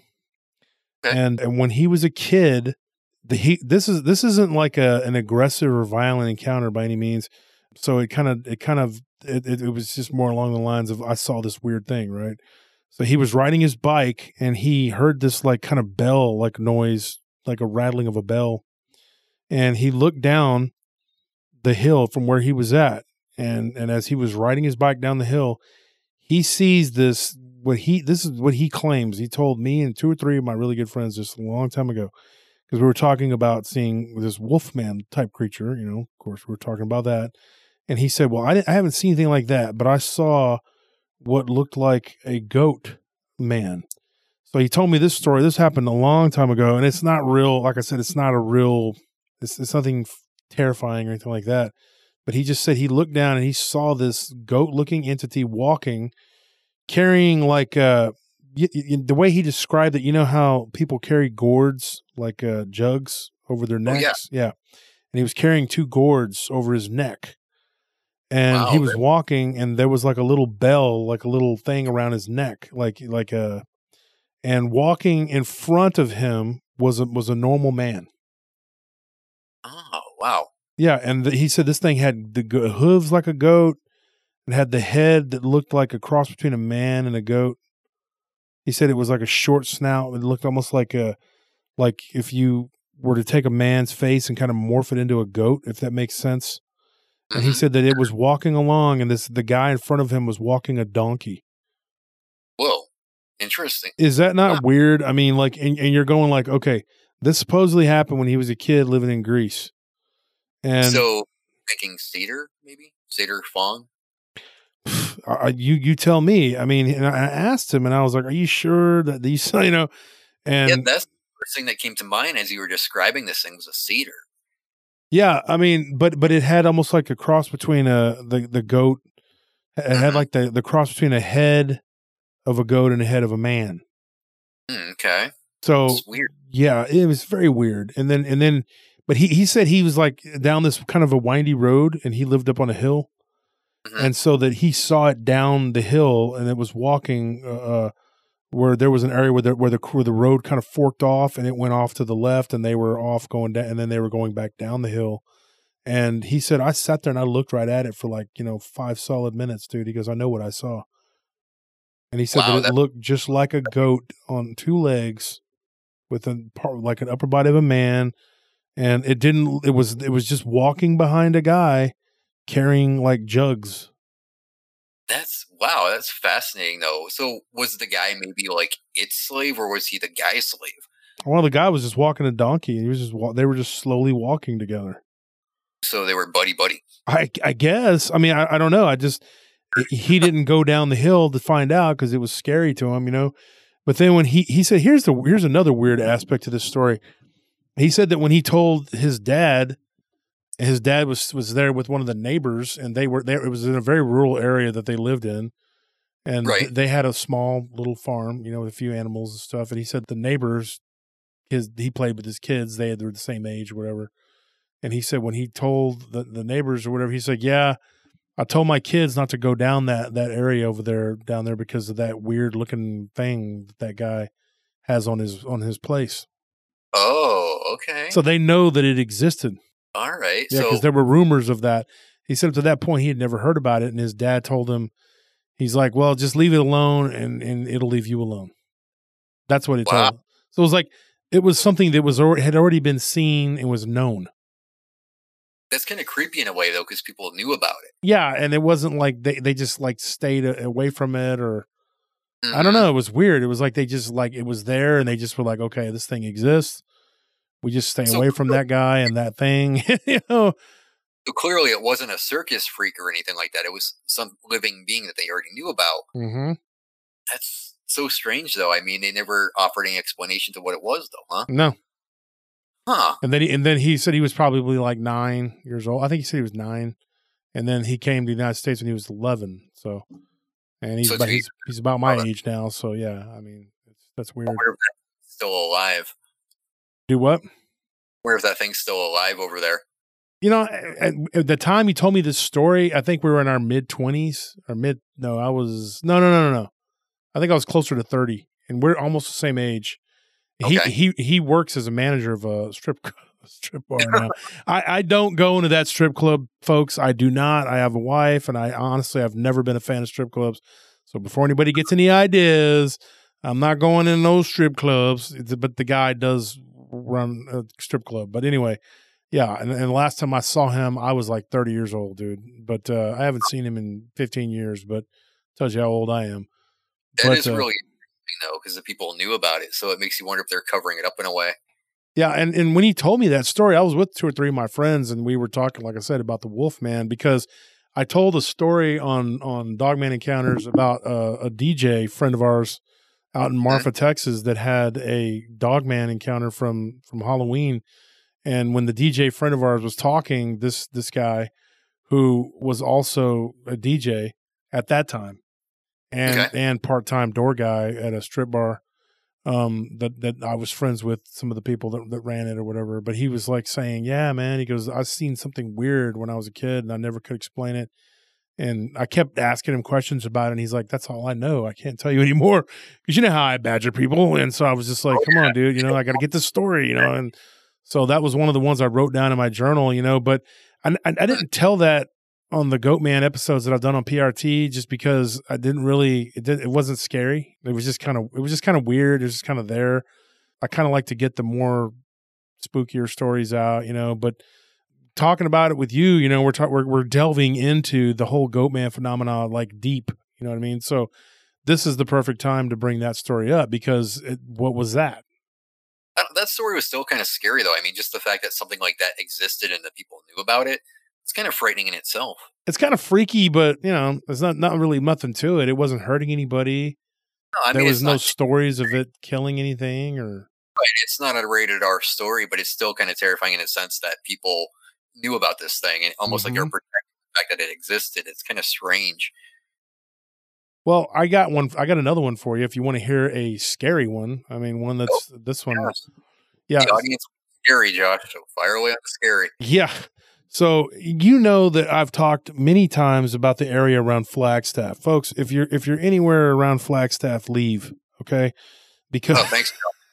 okay. And and when he was a kid, the he this is this isn't like a an aggressive or violent encounter by any means. So it kind of it kind of it, it, it was just more along the lines of I saw this weird thing, right? So he was riding his bike and he heard this like kind of bell like noise, like a rattling of a bell. And he looked down the hill from where he was at. And and as he was riding his bike down the hill, he sees this what he this is what he claims. He told me and two or three of my really good friends just a long time ago, because we were talking about seeing this Wolfman type creature. You know, of course, we were talking about that. And he said, "Well, I, didn't, I haven't seen anything like that, but I saw what looked like a goat man." So he told me this story. This happened a long time ago, and it's not real. Like I said, it's not a real. It's, it's nothing terrifying or anything like that. But he just said he looked down and he saw this goat-looking entity walking, carrying like uh, y- y- the way he described it. You know how people carry gourds, like uh, jugs, over their Oh, yeah. necks? Yeah. And he was carrying two gourds over his neck. And Wow, he was really? walking, and there was like a little bell, like a little thing around his neck, like like a. And walking in front of him was a, was a normal man. Oh, wow. Yeah, and the, he said this thing had the go- hooves like a goat, and had the head that looked like a cross between a man and a goat. He said it was like a short snout. It looked almost like a like if you were to take a man's face and kind of morph it into a goat, if that makes sense. And he Mm-hmm. said that it was walking along, and this the guy in front of him was walking a donkey. Whoa. Interesting. Is that not Wow. weird? I mean, like, and, and you're going like, okay, this supposedly happened when he was a kid living in Greece. And So, making Seder, maybe? Seder Fawn? uh, you you tell me. I mean, and I asked him, and I was like, "Are you sure that these, you know?" And Yeah, that's the first thing that came to mind as you were describing this thing was a cedar. yeah, I mean, but but it had almost like a cross between a the the goat. It had Mhm. like the the cross between a head of a goat and a head of a man. Mm, okay. So It's weird. yeah, it was very weird. And then and then, but he he said he was like down this kind of a windy road, and he lived up on a hill. Mhm. And so that he saw it down the hill, and it was walking uh, where there was an area where the where the where the road kind of forked off, and it went off to the left, and they were off going down, and then they were going back down the hill. And he said, I sat there and I looked right at it for like you know five solid minutes, dude. He goes, I know what I saw, and he said Wow, that it that looked just like a goat on two legs, with a part like an upper body of a man, and it didn't. It was it was just walking behind a guy carrying like jugs. That's wow, that's fascinating though. So was the guy maybe like its slave, or was he the guy's slave? Well, the guy was just walking a donkey. He was just wa- they were just slowly walking together. So they were buddy buddy. I I guess. I mean, I, I don't know. I just he didn't go down the hill to find out because it was scary to him, you know. But then when he he said, here's the here's another weird aspect to this story. He said that when he told his dad, his dad was was there with one of the neighbors, and they were there. It was in a very rural area that they lived in, and Right. th- they had a small little farm, you know, with a few animals and stuff. And he said the neighbors, his he played with his kids. They had, they were the same age, or whatever. And he said when he told the, the neighbors or whatever, he said, "Yeah, I told my kids not to go down that that area over there, down there, because of that weird looking thing that that guy has on his on his place." Oh, okay. So they know that it existed. All right. Yeah, because So there were rumors of that. He said up to that point he had never heard about it, and his dad told him, he's like, "Well, just leave it alone, and and it'll leave you alone." That's what he wow, told him. So it was like it was something that was already, had already been seen and was known. that's kind of creepy in a way though, because people knew about it. Yeah, and it wasn't like they they just like stayed a- away from it, or I don't Mhm. know. It was weird. It was like they just like it was there, and they just were like, "Okay, this thing exists. We just stay So, away from that guy and that thing." You know. so clearly, it wasn't a circus freak or anything like that. It was some living being that they already knew about. Mm-hmm. That's so strange, though. I mean, they never offered any explanation to what it was, though, huh? No. Huh. And then he, and then he said he was probably like nine years old. I think he said he was nine, and then he came to the United States when he was eleven. So, and he's So about, to be- he's, he's about my Oh, that- age now. So yeah, I mean it's, that's I weird. wonder if that's still alive. Do what? Wonder if that thing's still alive over there. You know, at, at the time he told me this story, I think we were in our mid twenties or mid. No, I was no, no, no, no, no. I think I was closer to thirty, and we're almost the same age. He Okay. he he works as a manager of a strip strip bar now. I, I don't go into that strip club, folks. I do not. I have a wife, and I honestly I've never been a fan of strip clubs. So before anybody gets any ideas, I'm not going in those strip clubs. It's- But the guy does run a strip club. But anyway, yeah. And, and the last time I saw him, I was like thirty years old, dude. But uh, I haven't seen him in fifteen years. But tells you how old I am. That But, is uh, really interesting, though, because the people knew about it. So it makes you wonder if they're covering it up in a way. Yeah, and, and when he told me that story, I was with two or three of my friends, and we were talking, like I said, about the Wolfman, because I told a story on on Dogman Encounters about uh, a D J friend of ours out in Marfa, Texas, that had a Dogman encounter from from Halloween. And when the D J friend of ours was talking, this this guy who was also a D J at that time, and Okay. and part time door guy at a strip bar, um, that that I was friends with some of the people that, that ran it or whatever. But he was like saying, "Yeah, man," he goes, "I've seen something weird when I was a kid, and I never could explain it." And I kept asking him questions about it, and he's like, "That's all I know. I can't tell you anymore." Because you know how I badger people. And so I was just like, "Come on, dude, you know, I got to get this story, you know." And so that was one of the ones I wrote down in my journal, you know. But I, I, I didn't tell that on the Goatman episodes that I've done on P R T, just because I didn't really, it, did, it wasn't scary. It was just kind of, it was just kind of weird. It was just kind of there. I kind of like to get the more spookier stories out, you know, but talking about it with you, you know, we're, ta- we're, we're delving into the whole Goatman phenomena, like deep, you know what I mean? So this is the perfect time to bring that story up, because it, what was that? I don't- That story was still kind of scary, though. I mean, just the fact that something like that existed and that people knew about it, it's kind of frightening in itself. It's kind of freaky, but you know, there's not, not really nothing to it. It wasn't hurting anybody. No, I There mean, was it's no not, stories of it killing anything, or it's not a rated R story, but it's still kind of terrifying in a sense that people knew about this thing and almost like they're Mhm. protecting the fact that it existed. It's kind of strange. well, I got one. I got another one for you if you want to hear a scary one. I mean, one that's this one. Yes. Yeah, The audience is scary, Josh. So fire away on the scary. yeah. So you know that I've talked many times about the area around Flagstaff, folks. If you're if you're anywhere around Flagstaff, leave, okay? Because Oh, thanks.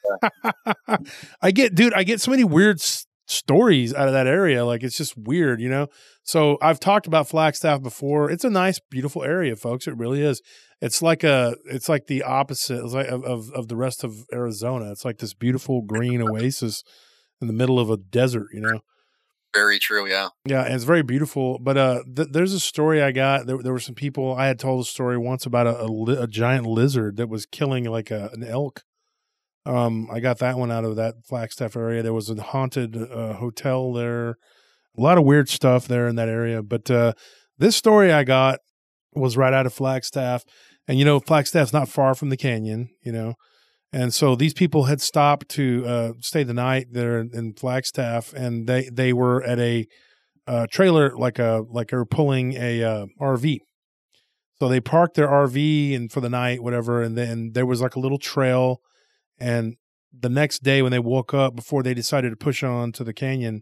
I get, dude, I get so many weird s- stories out of that area. Like, it's just weird, you know? So I've talked about Flagstaff before. It's a nice, beautiful area, folks. It really is. It's like a, it's like the opposite it's like of, of, of the rest of Arizona. It's like this beautiful green oasis in the middle of a desert, you know? Very true. Yeah. Yeah, and it's very beautiful. But uh, th- there's a story I got. There, there were some people I had told a story once about a, a, li- a giant lizard that was killing like a, an elk. Um, I got that one out of that Flagstaff area. There was a haunted uh, hotel there. A lot of weird stuff there in that area. But uh, this story I got was right out of Flagstaff. And, you know, Flagstaff's not far from the canyon, you know. And so these people had stopped to uh, stay the night there in Flagstaff, and they, they were at a uh, trailer, like a like they were pulling a uh, R V. So they parked their R V and for the night, whatever, and then there was like a little trail. And the next day when they woke up, before they decided to push on to the canyon,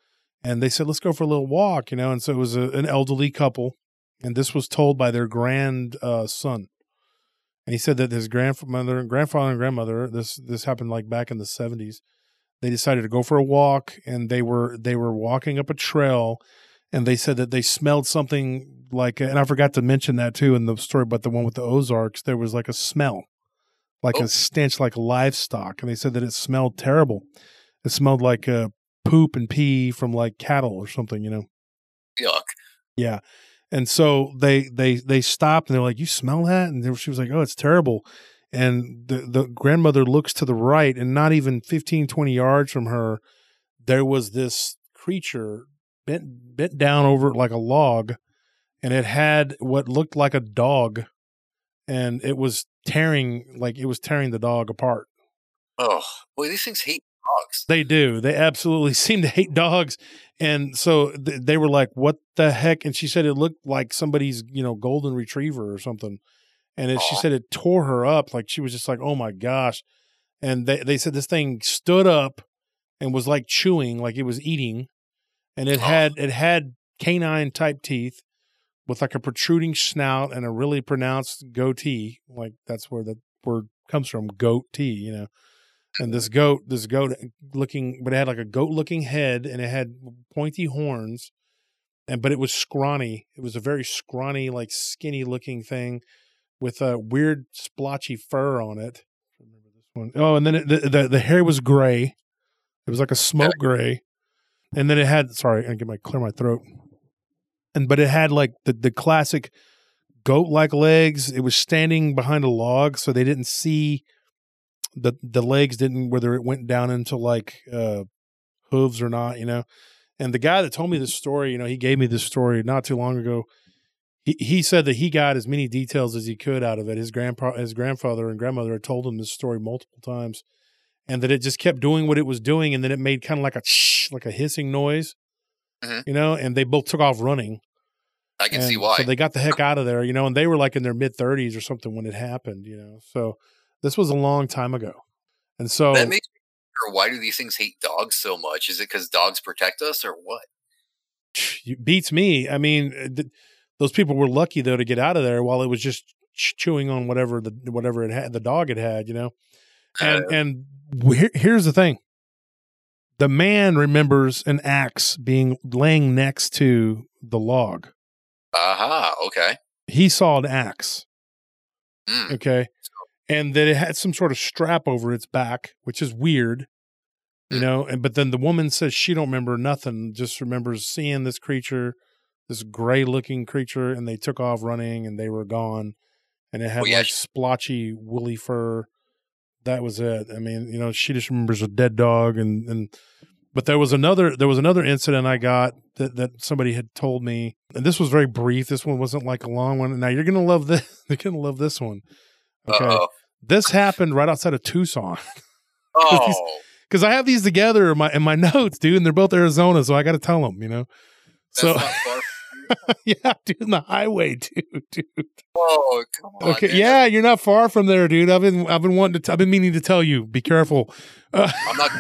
and they said, let's go for a little walk, you know. And so it was a, an elderly couple, and this was told by their grandson. Uh, son. And he said that his grandmother, grandfather and grandmother, this this happened like back in the seventies. They decided to go for a walk, and they were they were walking up a trail, and they said that they smelled something like, and I forgot to mention that too in the story about the one with the Ozarks. There was like a smell, like oh. a stench, like livestock, and they said that it smelled terrible. It smelled like uh, poop and pee from like cattle or something, you know. Yuck. Yeah. And so they they they stopped and they're like, "You smell that?" And she was like, "Oh, it's terrible." And the the grandmother looks to the right, and not even fifteen, twenty yards from her, there was this creature bent bent down over like a log, and it had what looked like a dog, and it was tearing like it was tearing the dog apart. Oh, boy, these things hate dogs. They do. They absolutely seem to hate dogs. And so th- they were like, what the heck? And she said it looked like somebody's, you know, golden retriever or something. And it, she said it tore her up. Like she was just like, oh my gosh. And they, they said this thing stood up and was like chewing, like it was eating. And it had, it had canine type teeth with like a protruding snout and a really pronounced goatee. Like that's where the word comes from, goat tea, you know. And this goat, this goat looking, but it had like a goat looking head and it had pointy horns, and but it was scrawny. It was a very scrawny, like skinny looking thing with a weird splotchy fur on it. Remember this one? Oh, and then it, the, the the hair was gray. It was like a smoke gray, and then it had. Sorry, I get my clear my throat. And but it had like the the classic goat like legs. It was standing behind a log, so they didn't see. The the legs didn't, whether it went down into like uh, hooves or not, you know. And the guy that told me this story, you know, he gave me this story not too long ago. He he said that he got as many details as he could out of it. His grandpa, his grandfather and grandmother had told him this story multiple times, and that it just kept doing what it was doing, and then it made kind of like a shh, like a hissing noise, mm-hmm. you know. And they both took off running. I can and see why. So they got the heck out of there, you know. And they were like in their mid thirties or something when it happened, you know. So. This was a long time ago. And so that makes me wonder, why do these things hate dogs so much? Is it because dogs protect us or what? It beats me. I mean, th- those people were lucky though to get out of there while it was just ch- chewing on whatever the whatever it had, the dog had had, you know. And uh, and here, here's the thing: the man remembers an axe being laying next to the log. Aha. Uh-huh, okay. He saw an axe. Mm. Okay. And that it had some sort of strap over its back, which is weird, you know. And but then the woman says she don't remember nothing, just remembers seeing this creature, this gray-looking creature, and they took off running, and they were gone. And it had well, yeah, like she- splotchy, woolly fur. That was it. I mean, you know, she just remembers a dead dog, and and. But there was another there was another incident I got that that somebody had told me, and this was very brief. This one wasn't like a long one. Now you're gonna love this. You're gonna love this one. Okay. Uh-oh. This happened right outside of Tucson. Oh, because I have these together in my in my notes, dude, and they're both Arizona, so I got to tell them, you know. That's so, not far from yeah, dude, in the highway, dude, dude. Oh, come on. Okay, man. yeah, you're not far from there, dude. I've been I've been wanting to. T- I've been meaning to tell you. Be careful. Uh, I'm not.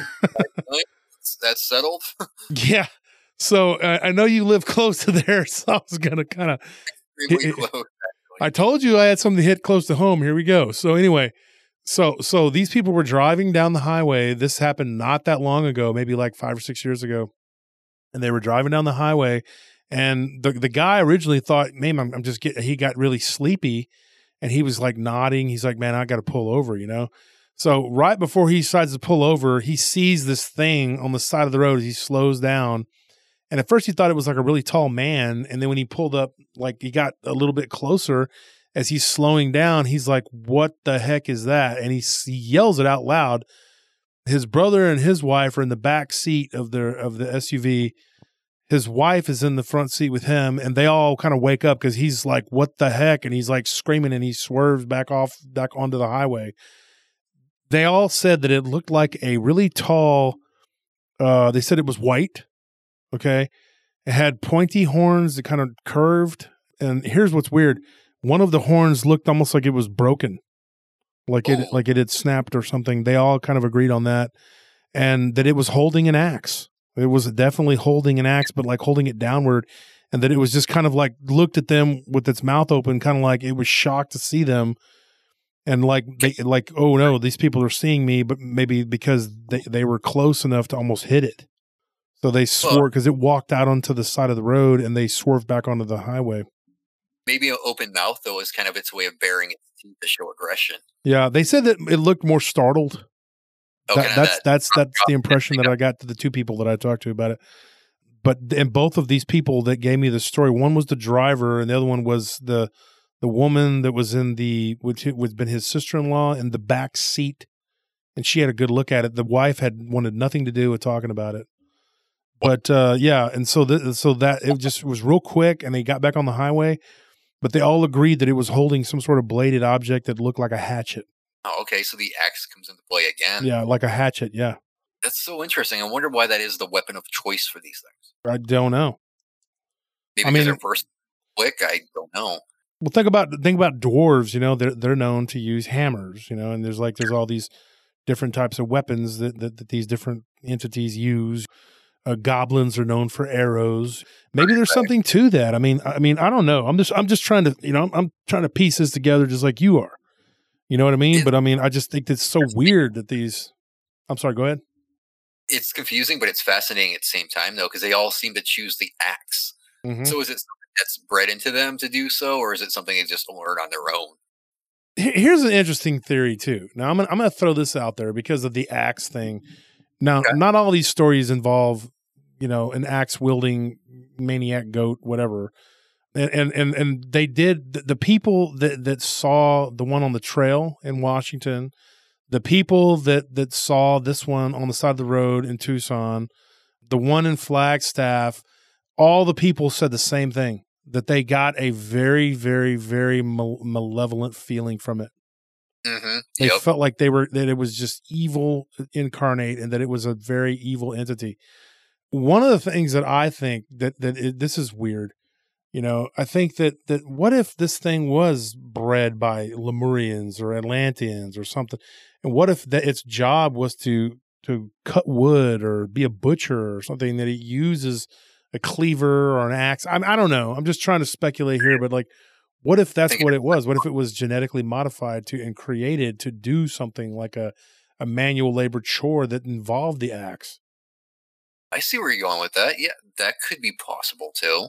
That's settled. Yeah. So uh, I know you live close to there, so I was gonna kind of. Extremely close. I told you I had something to hit close to home. Here we go. So anyway, so so these people were driving down the highway. This happened not that long ago, maybe like five or six years ago. And they were driving down the highway, and the the guy originally thought, man, I'm, I'm just getting, he got really sleepy, and he was like nodding. He's like, man, I got to pull over, you know? So right before he decides to pull over, he sees this thing on the side of the road as he slows down, And at first he thought it was like a really tall man. And then when he pulled up, like he got a little bit closer as he's slowing down, he's like, what the heck is that? And he, he yells it out loud. His brother and his wife are in the back seat of the, of the S U V. His wife is in the front seat with him, and they all kind of wake up because he's like, what the heck? And he's like screaming, and he swerves back off, back onto the highway. They all said that it looked like a really tall, uh, they said it was white. Okay. It had pointy horns that kind of curved. And here's what's weird. One of the horns looked almost like it was broken. Like it, like it had snapped or something. They all kind of agreed on that. And that it was holding an axe. It was definitely holding an axe, but like holding it downward. And that it was just kind of like looked at them with its mouth open, kind of like it was shocked to see them. And like, they, like, oh no, these people are seeing me, but maybe because they, they were close enough to almost hit it. So they swerved because it walked out onto the side of the road and they swerved back onto the highway. Maybe an open mouth, though, is kind of its way of baring its teeth to show aggression. Yeah, they said that it looked more startled. Oh, that, that's that, that's that's the impression that I got to the two people that I talked to about it. But and both of these people that gave me the story, one was the driver and the other one was the the woman that was in the which had been his sister-in-law in the back seat, and she had a good look at it. The wife had wanted nothing to do with talking about it. But uh, yeah, and so th- so that it just was real quick, and they got back on the highway. But they all agreed that it was holding some sort of bladed object that looked like a hatchet. Oh, okay, so the axe comes into play again. Yeah, like a hatchet. Yeah, that's so interesting. I wonder why that is the weapon of choice for these things. I don't know. Maybe I because mean, they're first quick. I don't know. Well, think about think about dwarves. You know, they're they're known to use hammers. You know, and there's like there's all these different types of weapons that that, that these different entities use. Uh, goblins are known for arrows. Maybe there's something to that. I mean, I mean, I don't know. I'm just, I'm just trying to, you know, I'm, I'm trying to piece this together just like you are. You know what I mean? But I mean, I just think it's so weird that these. I'm sorry. Go ahead. It's confusing, but it's fascinating at the same time, though, because they all seem to choose the axe. Mm-hmm. So is it something that's bred into them to do so, or is it something they just learn on their own? Here's an interesting theory too. Now I'm gonna, I'm going to throw this out there because of the axe thing. Now, okay. Not all these stories involve, you know, an axe wielding maniac goat, whatever. And, and, and, and they did the, the people that, that saw the one on the trail in Washington, the people that, that saw this one on the side of the road in Tucson, the one in Flagstaff, all the people said the same thing, that they got a very, very, very mal- malevolent feeling from it. Mm-hmm. They yep. felt like they were, that it was just evil incarnate and that it was a very evil entity. One of the things that I think that, that it, this is weird, you know, I think that, that what if this thing was bred by Lemurians or Atlanteans or something? And what if that its job was to, to cut wood or be a butcher or something, that it uses a cleaver or an axe? I, I don't know. I'm just trying to speculate here, but like, what if that's what it was? What if it was genetically modified to and created to do something like a, a manual labor chore that involved the axe? I see where you're going with that. Yeah, that could be possible too.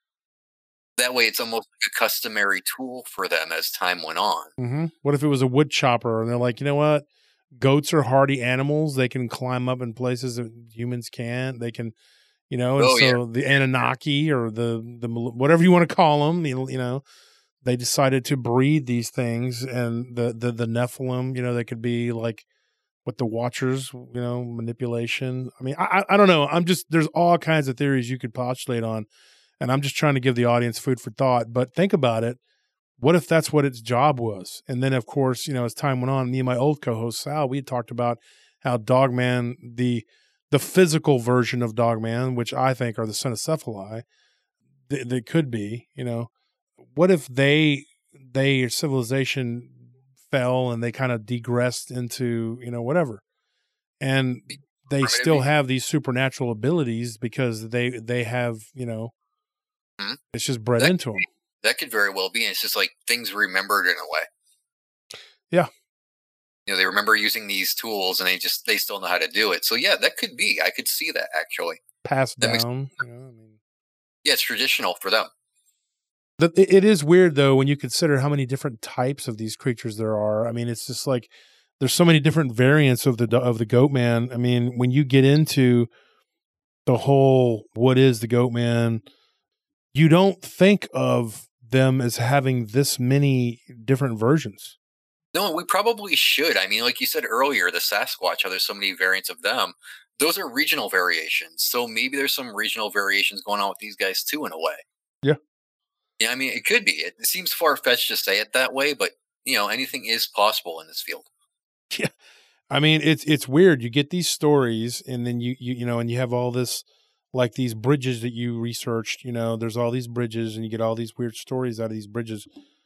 That way it's almost like a customary tool for them as time went on. Mm-hmm. What if it was a wood chopper and they're like, you know what? Goats are hardy animals. They can climb up in places that humans can't. They can, you know, and oh, so yeah. the Anunnaki or the, the, whatever you want to call them, you know, they decided to breed these things, and the, the, the Nephilim, you know, they could be like with the Watchers, you know, manipulation. I mean, I, I don't know. I'm just, there's all kinds of theories you could postulate on, and I'm just trying to give the audience food for thought. But think about it. What if that's what its job was? And then, of course, you know, as time went on, me and my old co-host Sal, we had talked about how Dogman, the the physical version of Dogman, which I think are the Cynocephali, they, they could be, you know, what if they, they civilization fell and they kind of degressed into, you know, whatever, and they still have these supernatural abilities because they, they have, you know, mm-hmm. it's just bred that into them. Be, that could very well be. And it's just like things remembered in a way. Yeah. You know, they remember using these tools and they just, they still know how to do it. So yeah, that could be, I could see that actually. Passed that down. Makes, you know, I mean. Yeah, it's traditional for them. It is weird though, when you consider how many different types of these creatures there are. I mean, it's just like, there's so many different variants of the, of the goat man. I mean, when you get into the whole what is the Goat Man, you don't think of them as having this many different versions. No, we probably should. I mean, like you said earlier, the Sasquatch, how there's so many variants of them. Those are regional variations. So maybe there's some regional variations going on with these guys too, in a way. Yeah. Yeah, I mean, it could be. It, it seems far-fetched to say it that way, but, you know, anything is possible in this field. Yeah. I mean, it's it's weird. You get these stories, and then you, you, you know, and you have all this, like these bridges that you researched, you know, there's all these bridges, and you get all these weird stories out of these bridges.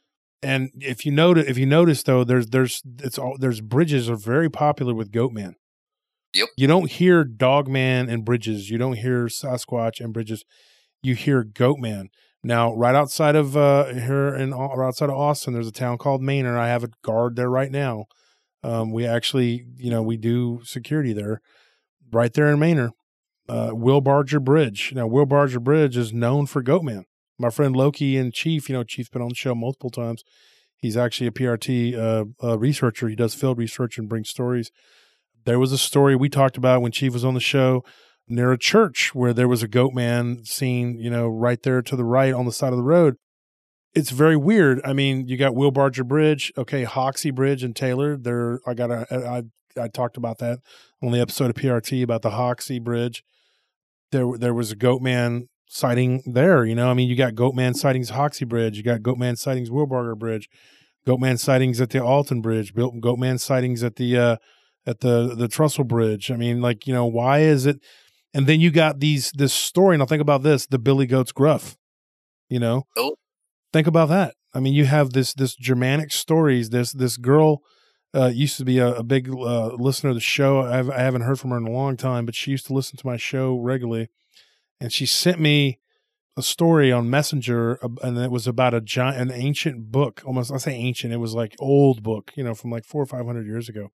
And if you notice, if you notice though, there's, there's, it's all, there's bridges are very popular with Goatman. Yep. You don't hear Dogman and bridges. You don't hear Sasquatch and bridges. You hear Goatman. Now, right outside of uh, here in or outside of Austin, there's a town called Manor. I have a guard there right now. Um, we actually, you know, we do security there, right there in Manor. Uh, Will Barger Bridge. Now, Will Barger Bridge is known for Goatman. My friend Loki and Chief, you know, Chief's been on the show multiple times. He's actually a P R T uh, uh, researcher. He does field research and brings stories. There was a story we talked about when Chief was on the show near a church where there was a Goatman seen, you know, right there to the right on the side of the road. It's very weird. I mean, you got Will Barger Bridge, okay, Hoxie Bridge and Taylor. There, I got a, I, I talked about that on the episode of P R T about the Hoxie Bridge. There, there was a Goatman sighting there. You know, I mean, you got Goatman sightings Hoxie Bridge, you got Goatman sightings Will Barger Bridge, Goatman sightings at the Alton Bridge, Goatman sightings at the uh, at the the Trussell Bridge. I mean, like, you know, why is it? And then you got these this story, and I'll think about this: the Billy Goat's Gruff. You know. Oh. Think about that. I mean, you have this this Germanic stories. This this girl uh, used to be a, a big uh, listener of the show. I've, I haven't heard from her in a long time, but she used to listen to my show regularly. And she sent me a story on Messenger, and it was about a giant, an ancient book. Almost, I say ancient. It was like old book, you know, from like four or five hundred years ago.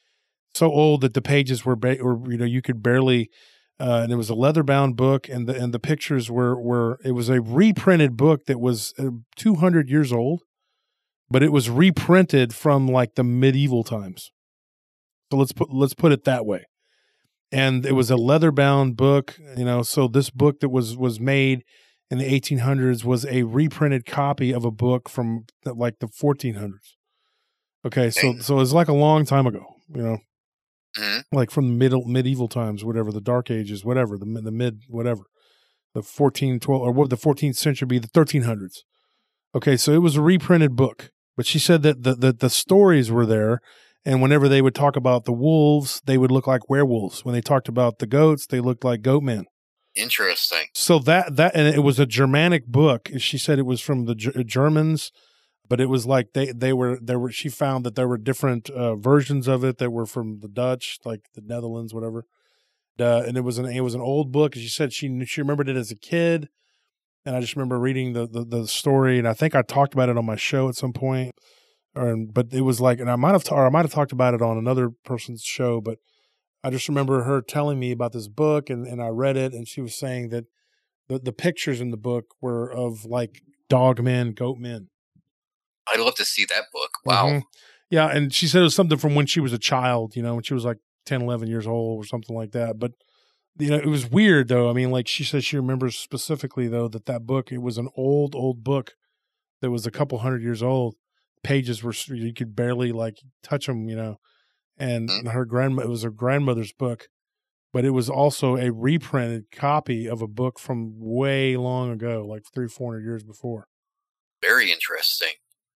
So old that the pages were, ba- or you know, you could barely. Uh, and it was a leather-bound book, and the and the pictures were were. It was a reprinted book that was uh, two hundred years old, but it was reprinted from like the medieval times. So let's put let's put it that way. And it was a leather-bound book, you know. So this book that was was made in the eighteen hundreds was a reprinted copy of a book from the, like the fourteen hundreds. Okay, so so it's like a long time ago, you know. Mm-hmm. Like from the middle medieval times, whatever, the Dark Ages, whatever, the the mid whatever, the fourteen, twelve, or what the fourteenth century be, the thirteen hundreds. Okay, so it was a reprinted book, but she said that the, the the stories were there, and whenever they would talk about the wolves, they would look like werewolves. When they talked about the goats, they looked like goatmen. Interesting. So that that and it was a Germanic book. She said it was from the G- Germans. But it was like they, they were there were she found that there were different uh, versions of it that were from the Dutch, like the Netherlands, whatever. Uh, and it was an it was an old book. She said she she remembered it as a kid, and I just remember reading the, the, the story. And I think I talked about it on my show at some point. Or but it was like, and I might have ta- or I might have talked about it on another person's show. But I just remember her telling me about this book, and, and I read it, and she was saying that the the pictures in the book were of like dog men, goat men. I'd love to see that book. Wow. Mm-hmm. Yeah, and she said it was something from when she was a child, you know, when she was like ten, eleven years old or something like that. But, you know, it was weird, though. I mean, like she says she remembers specifically, though, that that book, it was an old, old book that was a couple hundred years old. Pages were, you could barely, like, touch them, you know. And mm-hmm. her grandma, it was her grandmother's book, but it was also a reprinted copy of a book from way long ago, like three, four hundred years before. Very interesting.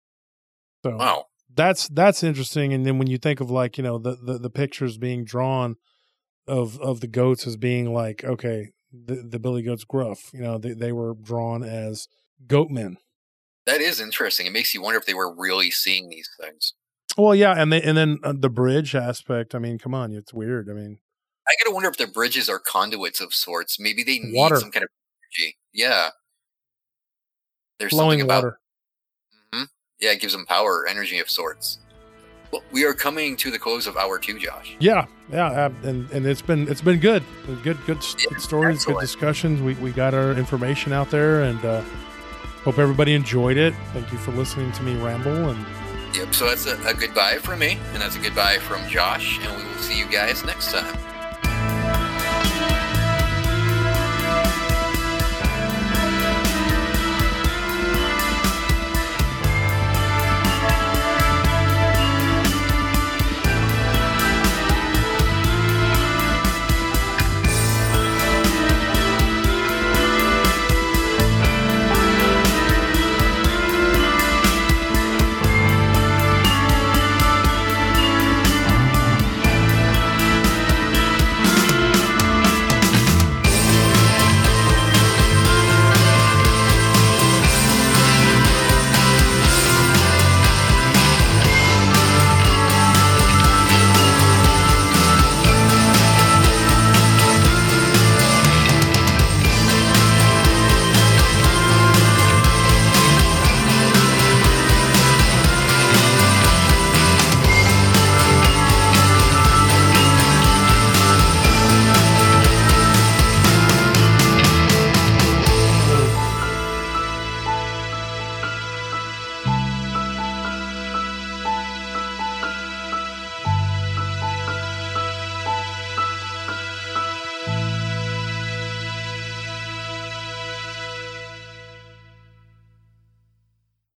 So wow, that's that's interesting. And then when you think of like, you know, the, the, the pictures being drawn of of the goats as being like, okay, the, the Billy Goat's Gruff, you know, they, they were drawn as goat men. That is interesting. It makes you wonder if they were really seeing these things. Well, yeah, and they and then uh, the bridge aspect. I mean, come on, it's weird. I mean, I gotta wonder if the bridges are conduits of sorts. Maybe they need water. some kind of energy. Yeah, there's flowing something about water. Mm-hmm. Yeah, it gives them power, energy of sorts. Well, we are coming to the close of hour two, Josh. Yeah, yeah, and and it's been it's been good, good, good, yeah, good stories, excellent. Good discussions. We we got our information out there, and uh, hope everybody enjoyed it. Thank you for listening to me ramble. And yep. So that's a, a goodbye from me, and that's a goodbye from Josh, and we will see you guys next time.